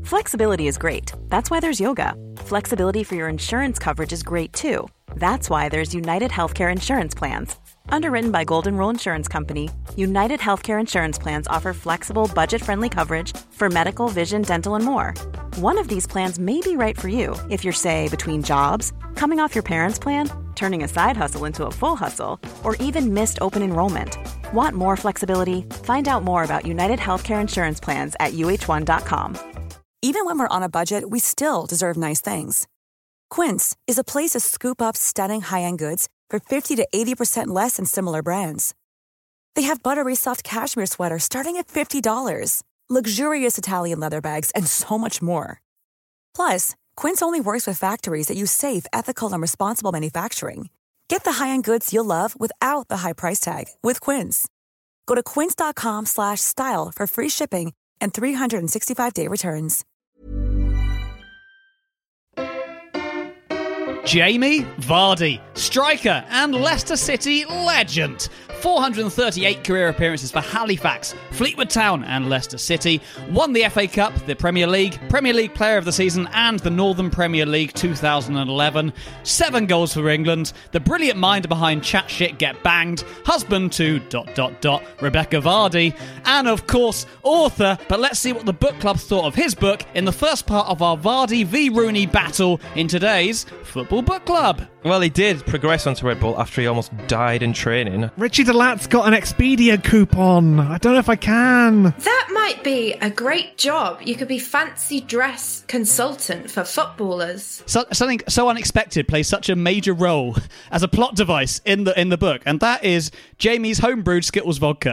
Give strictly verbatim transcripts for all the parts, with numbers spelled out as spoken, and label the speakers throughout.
Speaker 1: Flexibility is great. That's why there's yoga. Flexibility for your insurance coverage is great too. That's why there's United Healthcare Insurance Plans. Underwritten by Golden Rule Insurance Company, United Healthcare Insurance Plans offer flexible, budget-friendly coverage for medical, vision, dental, and more. One of these plans may be right for you if you're, say, between jobs, coming off your parents' plan, turning a side hustle into a full hustle, or even missed open enrollment. Want more flexibility? Find out more about United Healthcare Insurance Plans at U H one dot com.
Speaker 2: Even when we're on a budget, we still deserve nice things. Quince is a place to scoop up stunning high-end goods for fifty to eighty percent less than similar brands. They have buttery soft cashmere sweaters starting at fifty dollars, luxurious Italian leather bags, and so much more. Plus, Quince only works with factories that use safe, ethical, and responsible manufacturing. Get the high-end goods you'll love without the high price tag with Quince. Go to quince.com slash style for free shipping and three sixty-five day returns.
Speaker 3: Jamie Vardy, striker and Leicester City legend. four hundred thirty-eight career appearances for Halifax, Fleetwood Town and Leicester City. Won the F A Cup, the Premier League, Premier League Player of the Season and the Northern Premier League two thousand eleven. Seven goals for England. The brilliant mind behind Chat Shit Get Banged. Husband to dot dot dot Rebecca Vardy. And of course, author. But let's see what the book club thought of his book in the first part of our Vardy v Rooney battle in today's Football Book Club.
Speaker 4: Well, he did progress onto Red Bull after he almost died in training.
Speaker 5: Richie Delat's got an Expedia coupon. I don't know if I can.
Speaker 6: That might be a great job. You could be fancy dress consultant for footballers.
Speaker 3: So, something so unexpected plays such a major role as a plot device in the in the book, and that is Jamie's homebrewed Skittles vodka.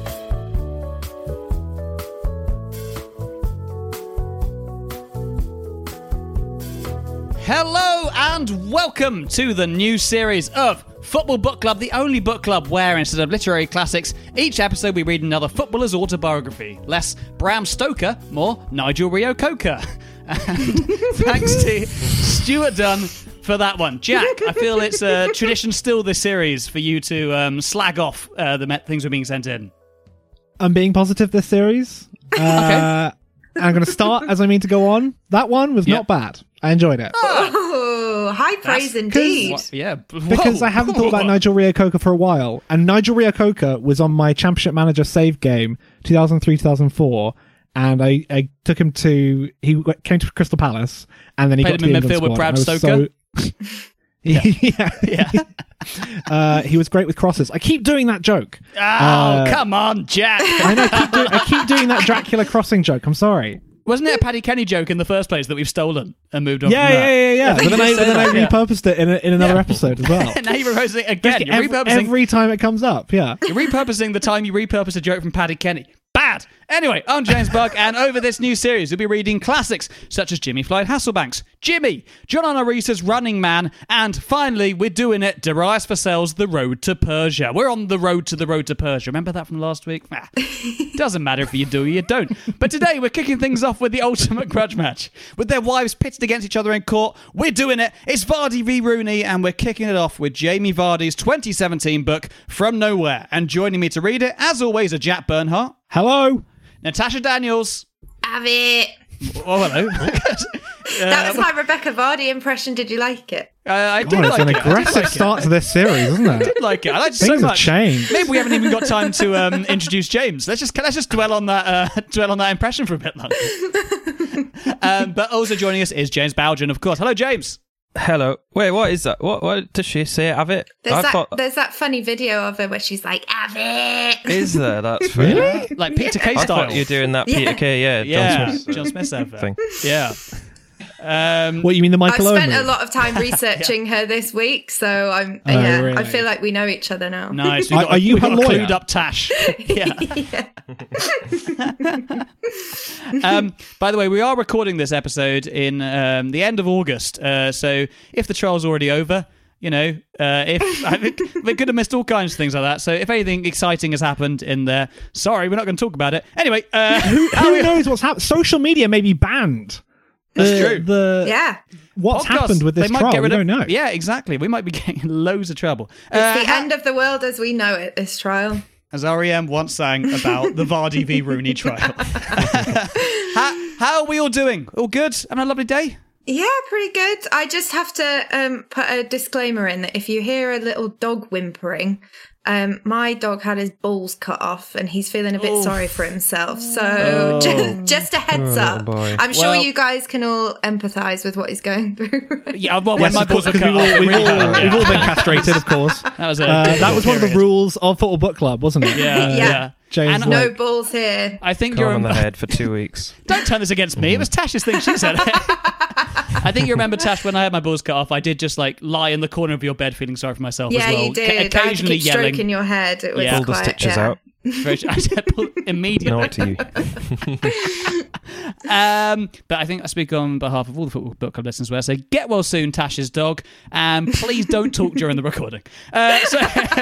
Speaker 3: Hello and welcome to the new series of Football Book Club, the only book club where, instead of literary classics, each episode we read another footballer's autobiography. Less Bram Stoker, more Nigel Reo-Coker. And thanks to Stuart Dunn for that one. Jack, I feel it's a tradition still this series for you to um, slag off uh, the things we're being sent in.
Speaker 5: I'm being positive this series. Uh, okay. I'm going to start as I mean to go on. That one was yep. not bad. I enjoyed it.
Speaker 6: Oh, high praise That's, indeed.
Speaker 3: What, yeah.
Speaker 5: Because Whoa. I haven't thought about Nigel Reo-Coker for a while. And Nigel Reo-Coker was on my Championship Manager save game, two thousand three two thousand four. And I, I took him to... He came to Crystal Palace. And then he
Speaker 3: Played
Speaker 5: got
Speaker 3: him
Speaker 5: to
Speaker 3: in
Speaker 5: the
Speaker 3: midfield with Brad Stoker.
Speaker 5: So... yeah. yeah. yeah. uh, he was great with crosses. I keep doing that joke.
Speaker 3: Oh,
Speaker 5: uh,
Speaker 3: come on, Jack.
Speaker 5: I know. I keep, do- I keep doing that Dracula crossing joke. I'm sorry.
Speaker 3: Wasn't it a Paddy Kenny joke in the first place that we've stolen and moved on
Speaker 5: yeah,
Speaker 3: from
Speaker 5: yeah,
Speaker 3: that?
Speaker 5: Yeah, yeah, yeah. But then I, but then I
Speaker 3: yeah.
Speaker 5: repurposed it in, a, in another yeah. episode as well.
Speaker 3: Now you're repurposing it again. You're
Speaker 5: every,
Speaker 3: repurposing...
Speaker 5: every time it comes up, yeah.
Speaker 3: You're repurposing the time you repurposed a joke from Paddy Kenny. Bad! Anyway, I'm James Buck, and over this new series, we'll be reading classics such as Jimmy Floyd Hasselbank's Jimmy, John Onoresa's Running Man, and finally, we're doing it, Darius Vassell's The Road to Persia. We're on the road to the road to Persia. Remember that from last week? Nah, doesn't matter if you do or you don't. But today, we're kicking things off with the ultimate grudge match. With their wives pitted against each other in court, we're doing it. It's Vardy v Rooney, and we're kicking it off with Jamie Vardy's twenty seventeen book, From Nowhere. And joining me to read it, as always, are Jack Bernhardt.
Speaker 5: Hello.
Speaker 3: Natasha Daniels.
Speaker 6: Have it.
Speaker 3: Oh, hello.
Speaker 6: That was my Rebecca Vardy impression. Did you like it?
Speaker 3: Uh, I
Speaker 5: God,
Speaker 3: did
Speaker 5: it's
Speaker 3: like
Speaker 5: an
Speaker 3: it.
Speaker 5: aggressive
Speaker 3: like
Speaker 5: start
Speaker 3: it.
Speaker 5: to this series, isn't it?
Speaker 3: I did like it. I liked it
Speaker 5: Things
Speaker 3: so much.
Speaker 5: have changed.
Speaker 3: Maybe we haven't even got time to um, introduce James. Let's just let's just dwell on that uh, dwell on that impression for a bit longer. um, but also joining us is James Bowden, of course. Hello, James.
Speaker 4: Hello. Wait, what is that? What what does she say? Have it?
Speaker 6: There's,
Speaker 4: I
Speaker 6: that,
Speaker 4: thought...
Speaker 6: there's that funny video of her where she's like, have it.
Speaker 4: Is there? That's funny.
Speaker 5: Really?
Speaker 3: Like Peter Kay
Speaker 4: I
Speaker 3: style.
Speaker 4: thought you were doing that
Speaker 6: Yeah.
Speaker 4: Peter Kay, yeah.
Speaker 3: Yeah,
Speaker 4: John Smith,
Speaker 3: John Smith's advert.
Speaker 4: thing.
Speaker 3: Yeah. Um,
Speaker 5: What, you mean the
Speaker 6: I've
Speaker 5: Michael Owen
Speaker 6: spent a
Speaker 5: movie?
Speaker 6: lot of time researching her this week, so I'm
Speaker 5: Oh,
Speaker 6: yeah.
Speaker 5: really?
Speaker 6: I feel like we know each other now.
Speaker 3: nice. We've
Speaker 5: Are-
Speaker 3: got,
Speaker 5: are you
Speaker 3: we've
Speaker 5: her
Speaker 3: got a
Speaker 5: lawyer?
Speaker 3: clued up Tash. Yeah.
Speaker 6: Yeah.
Speaker 3: um, by the way, we are recording this episode in um, the end of August, uh, so if the trial's already over, you know, uh, if I think we could have missed all kinds of things like that. So if anything exciting has happened in there, sorry, we're not going to talk about it. Anyway, uh,
Speaker 5: Who, who knows what's happened? Social media may be banned.
Speaker 3: That's
Speaker 5: the,
Speaker 3: true.
Speaker 5: The,
Speaker 6: Yeah.
Speaker 5: What's
Speaker 3: Podcasts,
Speaker 5: happened with this
Speaker 3: they might
Speaker 5: trial?
Speaker 3: get
Speaker 5: We
Speaker 3: rid of-
Speaker 5: don't know.
Speaker 3: Yeah, exactly. We might be getting in loads of trouble.
Speaker 6: It's
Speaker 3: Uh,
Speaker 6: the
Speaker 3: ha-
Speaker 6: end of the world as we know it, this trial.
Speaker 3: As R E M once sang about the Vardy v Rooney trial. ha- how are we all doing? All good? Having a lovely day?
Speaker 6: Yeah, pretty good. I just have to um, put a disclaimer in that if you hear a little dog whimpering, um, my dog had his balls cut off and he's feeling a bit
Speaker 3: Oof.
Speaker 6: sorry for himself. So
Speaker 3: Oh.
Speaker 6: just, just a heads
Speaker 4: Oh,
Speaker 6: up.
Speaker 4: boy.
Speaker 6: I'm sure
Speaker 3: Well-
Speaker 6: you guys can all empathise with what he's going through.
Speaker 3: Yeah, well, when
Speaker 5: Yes,
Speaker 3: my
Speaker 5: of course,
Speaker 3: balls were
Speaker 5: because
Speaker 3: cut
Speaker 5: we've,
Speaker 3: off,
Speaker 5: all,
Speaker 3: it
Speaker 5: we've,
Speaker 3: really
Speaker 5: all,
Speaker 3: hurt,
Speaker 5: we've
Speaker 3: yeah.
Speaker 5: all been castrated, of course.
Speaker 3: That was a
Speaker 5: Uh, that
Speaker 3: difficult
Speaker 5: was one of the
Speaker 3: period.
Speaker 5: rules of Football Book Club, wasn't it?
Speaker 3: Yeah,
Speaker 6: Yeah.
Speaker 3: yeah.
Speaker 5: James
Speaker 3: And
Speaker 6: No
Speaker 5: Blake.
Speaker 6: balls here.
Speaker 3: I think
Speaker 4: Gone
Speaker 3: you're.
Speaker 4: on the head for two weeks.
Speaker 3: Don't turn this against me. It was Tash's thing. She said it. I think you remember, Tash, when I had my balls cut off, I did just like lie in the corner of your bed feeling sorry for myself
Speaker 6: Yeah,
Speaker 3: as well.
Speaker 6: you did.
Speaker 3: Ca-
Speaker 6: I had to
Speaker 3: occasionally
Speaker 6: keep
Speaker 3: yelling.
Speaker 6: stroking your head. It was
Speaker 3: Yeah.
Speaker 4: Pull the
Speaker 6: quite,
Speaker 4: stitches
Speaker 6: yeah.
Speaker 4: out.
Speaker 3: Very- I said pull immediately.
Speaker 4: Not to you.
Speaker 3: Um, but I think I speak on behalf of all the Football Book Club listeners where I say, get well soon, Tash's dog, and please don't talk during the recording. Uh, so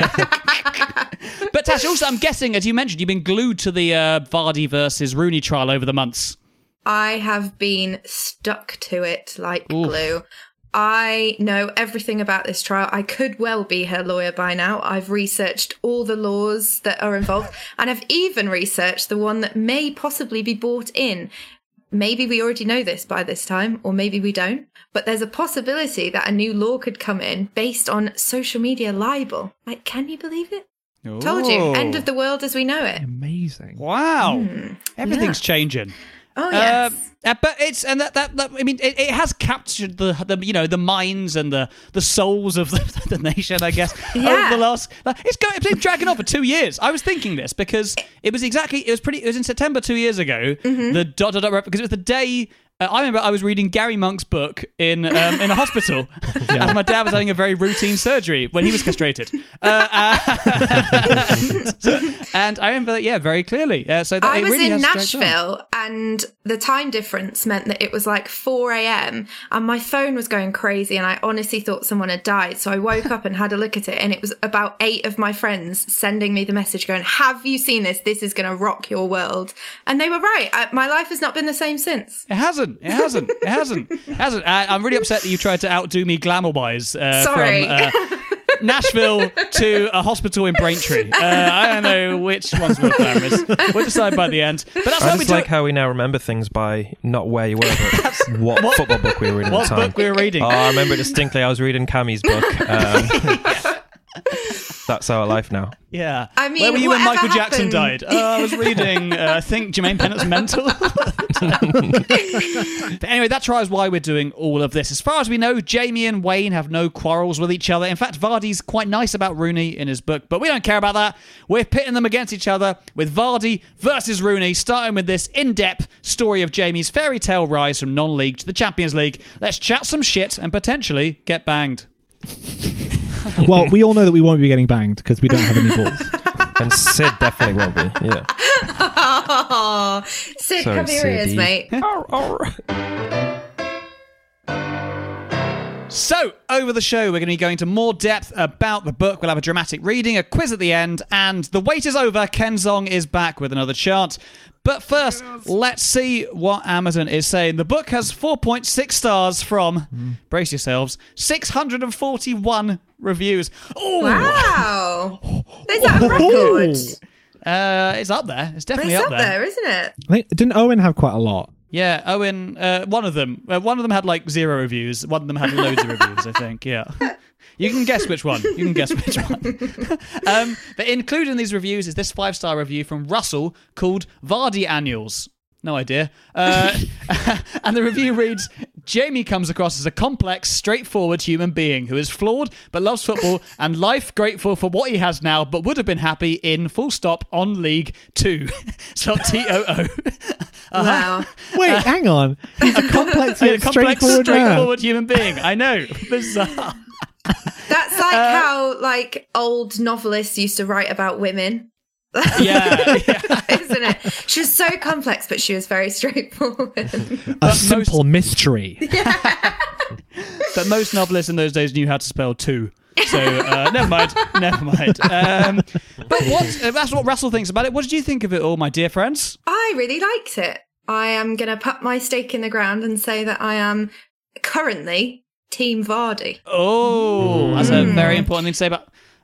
Speaker 3: but Tash, also, I'm guessing, as you mentioned, you've been glued to the uh, Vardy versus Rooney trial over the months.
Speaker 6: I have been stuck to it like
Speaker 3: Oof.
Speaker 6: glue. I know everything about this trial. I could well be her lawyer by now. I've researched all the laws that are involved, and I've even researched the one that may possibly be brought in. Maybe we already know this by this time, or maybe we don't. But there's a possibility that a new law could come in based on social media libel. Like, can you believe it? Told you.
Speaker 3: Oh.
Speaker 6: End of the world as we know it.
Speaker 5: Amazing.
Speaker 3: Wow. Everything's changing.
Speaker 6: Oh, yes.
Speaker 3: Uh, uh, but it's and that, that, that I mean it, it has captured the, the you know the minds and the, the souls of the, the nation, I guess.
Speaker 6: Yeah.
Speaker 3: Over the last it's going it's been dragging on for two years. I was thinking this because it was exactly it was pretty it was in September two years ago.
Speaker 6: Mm-hmm.
Speaker 3: The dot dot dot because it was the day. Uh, I remember I was reading Gary Monk's book in um, in a hospital, and my dad was having a very routine surgery when he was castrated. Uh, and, and I remember that, yeah, very clearly. Uh, so that
Speaker 6: I
Speaker 3: it
Speaker 6: was
Speaker 3: really
Speaker 6: in
Speaker 3: has dragged on.
Speaker 6: Nashville, and the time difference meant that it was like four a.m. and my phone was going crazy, and I honestly thought someone had died. So I woke up and had a look at it, and it was about eight of my friends sending me the message going, have you seen this? This is going to rock your world. And they were right. I, my life has not been the same since.
Speaker 3: It hasn't. It hasn't. It hasn't. It hasn't. I, I'm really upset that you tried to outdo me glamour-wise. Uh,
Speaker 6: Sorry.
Speaker 3: From, uh, Nashville to a hospital in Braintree. Uh, I don't know which one's more glamorous. We'll decide by the end. But that's
Speaker 4: I
Speaker 3: how we
Speaker 4: just
Speaker 3: do
Speaker 4: like
Speaker 3: it.
Speaker 4: how we now remember things by not where you were, but what, football book we were reading
Speaker 3: What
Speaker 4: at the time.
Speaker 3: book we were reading.
Speaker 4: Oh, I remember distinctly. I was reading Cammy's book. Um, that's our life now.
Speaker 3: Yeah.
Speaker 6: I mean,
Speaker 3: where were you when
Speaker 6: whatever
Speaker 3: Michael Jackson
Speaker 6: happened-
Speaker 3: died? Oh, I was reading, uh, I think, Jermaine Pennett's Mental. But anyway, that trial is why we're doing all of this. As far as we know, Jamie and Wayne have no quarrels with each other. In fact, Vardy's quite nice about Rooney in his book, but we don't care about that. We're pitting them against each other with Vardy versus Rooney, starting with this in-depth story of Jamie's fairy tale rise from non-league to the Champions League. Let's chat some shit and potentially get banged.
Speaker 5: Well, we all know that we won't be getting banged because we don't have any balls.
Speaker 4: And Sid definitely won't be. Yeah.
Speaker 6: Oh, Sid,
Speaker 4: Sorry,
Speaker 6: cover your ears,
Speaker 4: Sid.
Speaker 6: mate.
Speaker 3: So, over the show, we're going to be going to more depth about the book. We'll have a dramatic reading, a quiz at the end, and the wait is over. Kenzong is back with another chant. But first, let's see what Amazon is saying. The book has four point six stars from, mm. brace yourselves, six hundred forty-one reviews. Ooh.
Speaker 6: Wow. Is that a record?
Speaker 3: Uh, it's up there. It's definitely
Speaker 6: It's
Speaker 3: up,
Speaker 6: up
Speaker 3: there.
Speaker 6: there, isn't it?
Speaker 5: I think, didn't Owen have quite a lot?
Speaker 3: Yeah, Owen, uh, one of them. Uh, one of them had like zero reviews. One of them had loads of reviews, I think. Yeah. You can guess which one. You can guess which one. um, but included in these reviews is this five-star review from Russell called Vardy Annuals. No idea. Uh, and the review reads, Jamie comes across as a complex, straightforward human being who is flawed but loves football and life grateful for what he has now but would have been happy in full stop on League Two. So T O O.
Speaker 6: Wow.
Speaker 5: Wait, hang on. He's a complex,
Speaker 3: A
Speaker 5: yet
Speaker 3: complex,
Speaker 5: straightforward, man.
Speaker 3: straightforward human being. I know. Bizarre.
Speaker 6: That's like how like old novelists used to write about women.
Speaker 3: Yeah, yeah.
Speaker 6: Isn't it? She was so complex, but she was very straightforward.
Speaker 5: A simple mystery.
Speaker 3: But most novelists in those days knew how to spell two. So, uh, never mind. Never mind. Um, but what, uh, that's what Russell thinks about it. What did you think of it all, my dear friends?
Speaker 6: I really liked it. I am going to put my stake in the ground and say that I am currently Team Vardy.
Speaker 3: Oh, that's a very important thing to say about...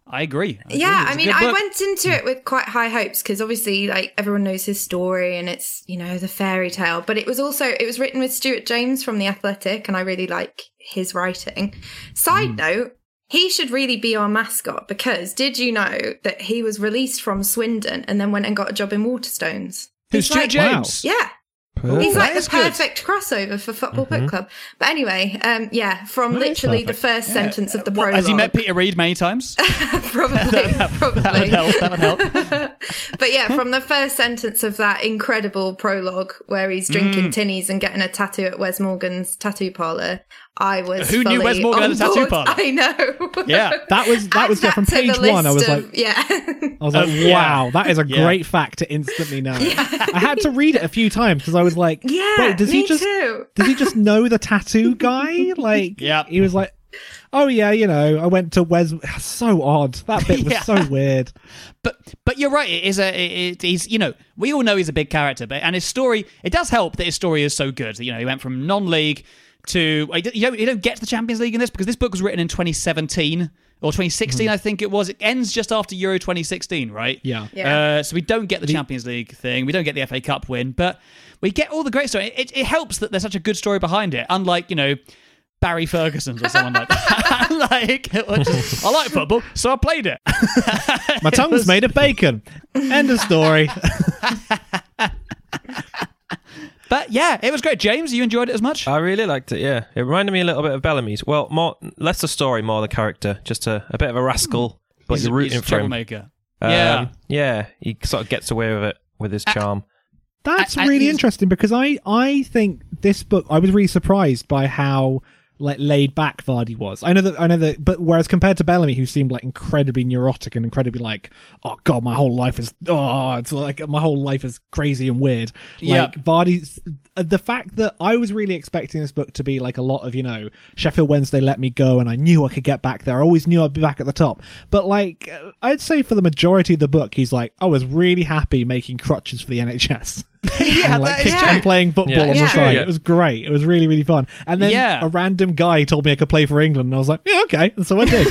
Speaker 3: I agree. I
Speaker 6: yeah,
Speaker 3: agree.
Speaker 6: I mean,
Speaker 3: It's a good
Speaker 6: I
Speaker 3: book.
Speaker 6: went into it with quite high hopes because obviously, like, everyone knows his story and it's, you know, the fairy tale. But it was also, it was written with Stuart James from The Athletic, and I really like his writing. Side
Speaker 3: Mm.
Speaker 6: note, he should really be our mascot because did you know that he was released from Swindon and then went and got a job in Waterstones?
Speaker 3: Who's
Speaker 6: He's
Speaker 3: Stuart
Speaker 6: like-
Speaker 3: James?
Speaker 6: Yeah.
Speaker 4: Cool.
Speaker 6: He's like
Speaker 3: that
Speaker 6: the
Speaker 3: is good.
Speaker 6: perfect crossover for Football
Speaker 4: Mm-hmm.
Speaker 6: Book Club. But anyway, um, yeah, from
Speaker 5: That is
Speaker 6: literally the
Speaker 5: perfect.
Speaker 6: first sentence of the
Speaker 3: What,
Speaker 6: prologue.
Speaker 3: has he met Peter Reid many times?
Speaker 6: Probably, probably.
Speaker 3: That would help. That would help.
Speaker 6: But yeah, from the first sentence of that incredible prologue where he's drinking
Speaker 3: Mm.
Speaker 6: tinnies and getting a tattoo at Wes Morgan's tattoo parlour, I was
Speaker 3: Who knew
Speaker 6: fully
Speaker 3: Wes Morgan had
Speaker 6: on
Speaker 3: a tattoo
Speaker 6: board.
Speaker 3: parlour?
Speaker 6: I know.
Speaker 3: Yeah.
Speaker 5: That was that
Speaker 6: Add
Speaker 5: was yeah, from
Speaker 6: to the
Speaker 5: page one. I was
Speaker 6: list
Speaker 5: like,
Speaker 6: of- yeah.
Speaker 5: I was like,
Speaker 3: Oh, yeah.
Speaker 5: wow, that is a
Speaker 3: Yeah.
Speaker 5: great fact to instantly know. I had to read it a few times because I was like,
Speaker 6: Yeah,
Speaker 5: wait, does
Speaker 6: me
Speaker 5: he just
Speaker 6: too.
Speaker 5: does he just know the tattoo guy? Like,
Speaker 3: Yeah.
Speaker 5: he was like, oh yeah, you know, I went to Wes. So odd. That bit was
Speaker 3: Yeah.
Speaker 5: so weird.
Speaker 3: But but you're right. It is a it, he's you know we all know he's a big character, but and his story it does help that his story is so good. You know, he went from non-league to you don't you don't get to the Champions League in this because this book was written in twenty seventeen or twenty sixteen,
Speaker 5: Mm-hmm.
Speaker 3: I think it was. It ends just after Euro twenty sixteen, right?
Speaker 5: Yeah.
Speaker 6: Yeah.
Speaker 3: Uh, so we don't get the Champions League thing. We don't get the F A Cup win, but we get all the great story. It, it helps that there's such a good story behind it, unlike you know. Barry Ferguson's or someone like that. like, it was just, I like football, so I played it.
Speaker 5: My tongue's
Speaker 3: was-
Speaker 5: made of bacon. End of story.
Speaker 3: But yeah, it was great. James, you enjoyed it as much?
Speaker 4: I really liked it, yeah. It reminded me a little bit of Bellamy's. Well, more less the story, more the character. Just a, a bit of a rascal, but
Speaker 3: He's
Speaker 4: you're
Speaker 3: a-
Speaker 4: rooting
Speaker 3: he's a
Speaker 4: for him.
Speaker 3: troublemaker.
Speaker 4: Um,
Speaker 3: Yeah.
Speaker 4: Yeah, he sort of gets away with it with his charm.
Speaker 5: That's
Speaker 3: I- I-
Speaker 5: really
Speaker 3: he's-
Speaker 5: interesting because I, I think this book, I was really surprised by how like laid back Vardy was. I know that I know that but whereas compared to Bellamy, who seemed like incredibly neurotic and incredibly like, oh god, my whole life is oh it's like my whole life is crazy and weird. Like
Speaker 3: Yep.
Speaker 5: Vardy's the fact that I was really expecting this book to be like a lot of, you know, Sheffield Wednesday let me go and I knew I could get back there. I always knew I'd be back at the top. But like I'd say for the majority of the book, he's like, I was really happy making crutches for the N H S.
Speaker 3: yeah,
Speaker 5: and, like,
Speaker 3: that is
Speaker 5: kick-
Speaker 3: true.
Speaker 5: and playing football
Speaker 4: Yeah.
Speaker 5: on the
Speaker 6: Yeah.
Speaker 5: side.
Speaker 4: Yeah.
Speaker 5: It was great. It was really, really fun. And then
Speaker 3: Yeah.
Speaker 5: a random guy told me I could play for England, and I was like, yeah, okay. And so I did.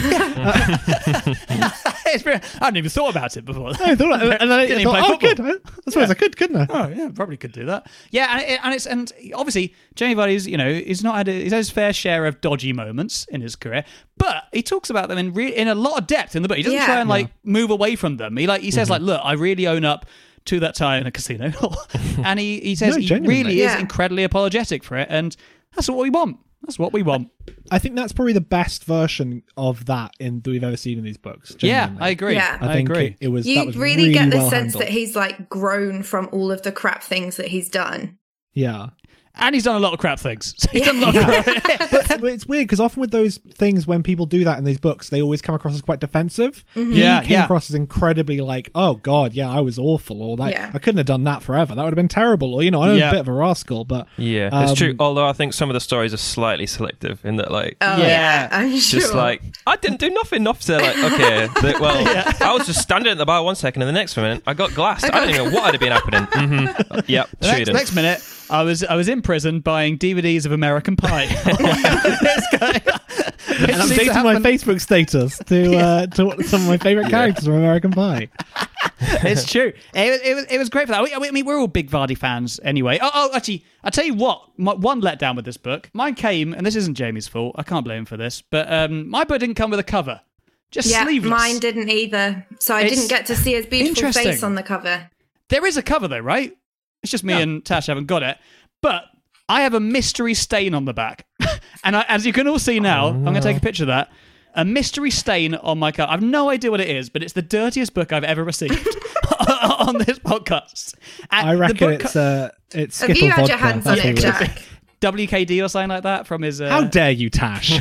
Speaker 3: It's very- I hadn't even thought about it before.
Speaker 5: I thought, and then I
Speaker 3: Didn't even
Speaker 5: thought,
Speaker 3: play
Speaker 5: oh, good.
Speaker 3: football.
Speaker 5: I suppose I could, couldn't I?
Speaker 3: Oh yeah, probably could do that. Yeah, and, it, and it's and obviously Jamie Vardy's you know he's not had a, he's had his fair share of dodgy moments in his career, but he talks about them in re- in a lot of depth in the book. He doesn't
Speaker 6: Yeah.
Speaker 3: try and like move away from them. He like he says like, look, I really own up to that time in a casino, and he he says
Speaker 5: No,
Speaker 3: he
Speaker 5: genuinely.
Speaker 3: really is
Speaker 6: Yeah.
Speaker 3: incredibly apologetic for it, and that's what we want. That's what we want.
Speaker 5: I think that's probably the best version of that in that we've ever seen in these books.
Speaker 3: Yeah,
Speaker 5: genuinely.
Speaker 3: I agree.
Speaker 6: Yeah.
Speaker 5: I
Speaker 3: I,
Speaker 5: think
Speaker 3: agree.
Speaker 5: It, it was. that
Speaker 6: You
Speaker 5: was
Speaker 6: really,
Speaker 5: really
Speaker 6: get the
Speaker 5: well
Speaker 6: sense
Speaker 5: handled.
Speaker 6: that he's like grown from all of the crap things that he's done.
Speaker 5: Yeah.
Speaker 3: And he's done a lot of crap things. So he's done a lot of crap.
Speaker 5: but, but it's weird because often with those things, when people do that in these books, they always come across as quite defensive. He
Speaker 3: Yeah,
Speaker 5: came
Speaker 3: yeah.
Speaker 5: across as incredibly like, oh god, yeah, I was awful, or that
Speaker 6: Yeah.
Speaker 5: I couldn't have done that forever. That would have been terrible, or you know, I was
Speaker 3: Yeah.
Speaker 5: a bit of a rascal, but
Speaker 4: Yeah,
Speaker 5: um,
Speaker 4: it's true. Although I think some of the stories are slightly selective in that, like,
Speaker 6: Oh
Speaker 3: Yeah.
Speaker 6: yeah, I'm sure.
Speaker 4: just like, I didn't do nothing enough to, like, okay, the, well, I was just standing at the bar one second and the next minute I got glassed. I don't even know what had been happening. Mm-hmm. Yep,
Speaker 3: The next,
Speaker 4: shooting.
Speaker 3: next minute, I was I was in prison buying D V Ds of American Pie. This guy-
Speaker 5: and
Speaker 3: It seems to
Speaker 5: updating my
Speaker 3: happen-
Speaker 5: Facebook status to uh, to some of my favorite characters from American Pie.
Speaker 3: It's true. It, was- it, was, it was great for that. I mean, we're all big Vardy fans anyway. Oh, oh actually, I'll tell you what. My, one letdown with this book. Mine came, and this isn't Jamie's fault. I can't blame him for this. But um, my book didn't come with a cover. Just
Speaker 6: yeah,
Speaker 3: sleeveless.
Speaker 6: mine didn't either. So I
Speaker 3: It's
Speaker 6: didn't get to see his beautiful
Speaker 3: interesting.
Speaker 6: face on the cover.
Speaker 3: There is a cover, though, right? It's just me
Speaker 5: Yeah.
Speaker 3: and Tash haven't got it. But I have a mystery stain on the back. And I, as you can all see now, I'm going to take a picture of that. A mystery stain on my cover. I have no idea what it is, but it's the dirtiest book I've ever received on this podcast. And
Speaker 5: I
Speaker 3: the
Speaker 5: reckon
Speaker 3: book-
Speaker 5: it's uh, it's
Speaker 6: Have
Speaker 5: Skittle
Speaker 6: you had
Speaker 5: vodka.
Speaker 6: your hands on
Speaker 5: That's
Speaker 6: it,
Speaker 5: what is.
Speaker 6: Jack?
Speaker 3: W K D or something like that from his... Uh,
Speaker 5: How dare you, Tash?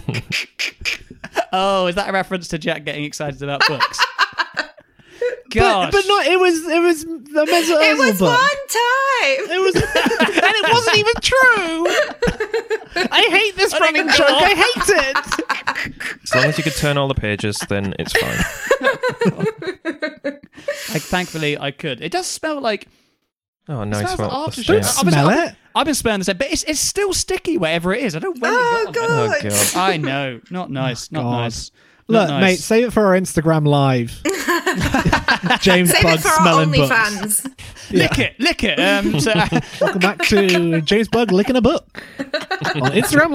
Speaker 3: Oh, is that a reference to Jack getting excited about books?
Speaker 5: but,
Speaker 3: Gosh.
Speaker 5: but not. It was. It was the Mesut
Speaker 6: It
Speaker 5: Ozil
Speaker 6: was
Speaker 5: book.
Speaker 6: one time.
Speaker 5: It was, and it wasn't even true. I hate this
Speaker 3: I don't
Speaker 5: running
Speaker 3: know.
Speaker 5: joke. I hate it.
Speaker 4: As long as you could turn all the pages, then it's fine.
Speaker 3: Like, thankfully, I could. It does smell like...
Speaker 4: Oh,
Speaker 3: It
Speaker 4: no,
Speaker 3: smells
Speaker 4: smell.
Speaker 3: like
Speaker 4: the
Speaker 3: aftershave.
Speaker 4: stain.
Speaker 5: Don't
Speaker 3: Obviously,
Speaker 5: smell
Speaker 3: I've,
Speaker 5: it.
Speaker 3: I've been smelling this, but it's, it's still sticky wherever it is. I don't know where
Speaker 6: Oh,
Speaker 3: it got on there.
Speaker 4: Oh,
Speaker 6: God.
Speaker 4: God.
Speaker 3: I know. Not nice. Not
Speaker 5: God.
Speaker 3: nice.
Speaker 5: Look,
Speaker 3: nice.
Speaker 5: mate, save it for our Instagram live. James
Speaker 6: Save
Speaker 5: Bug
Speaker 6: it for our
Speaker 5: smelling books.
Speaker 6: OnlyFans.
Speaker 3: Lick it, lick it. Um, so,
Speaker 5: Welcome back to James Bug licking a book on Instagram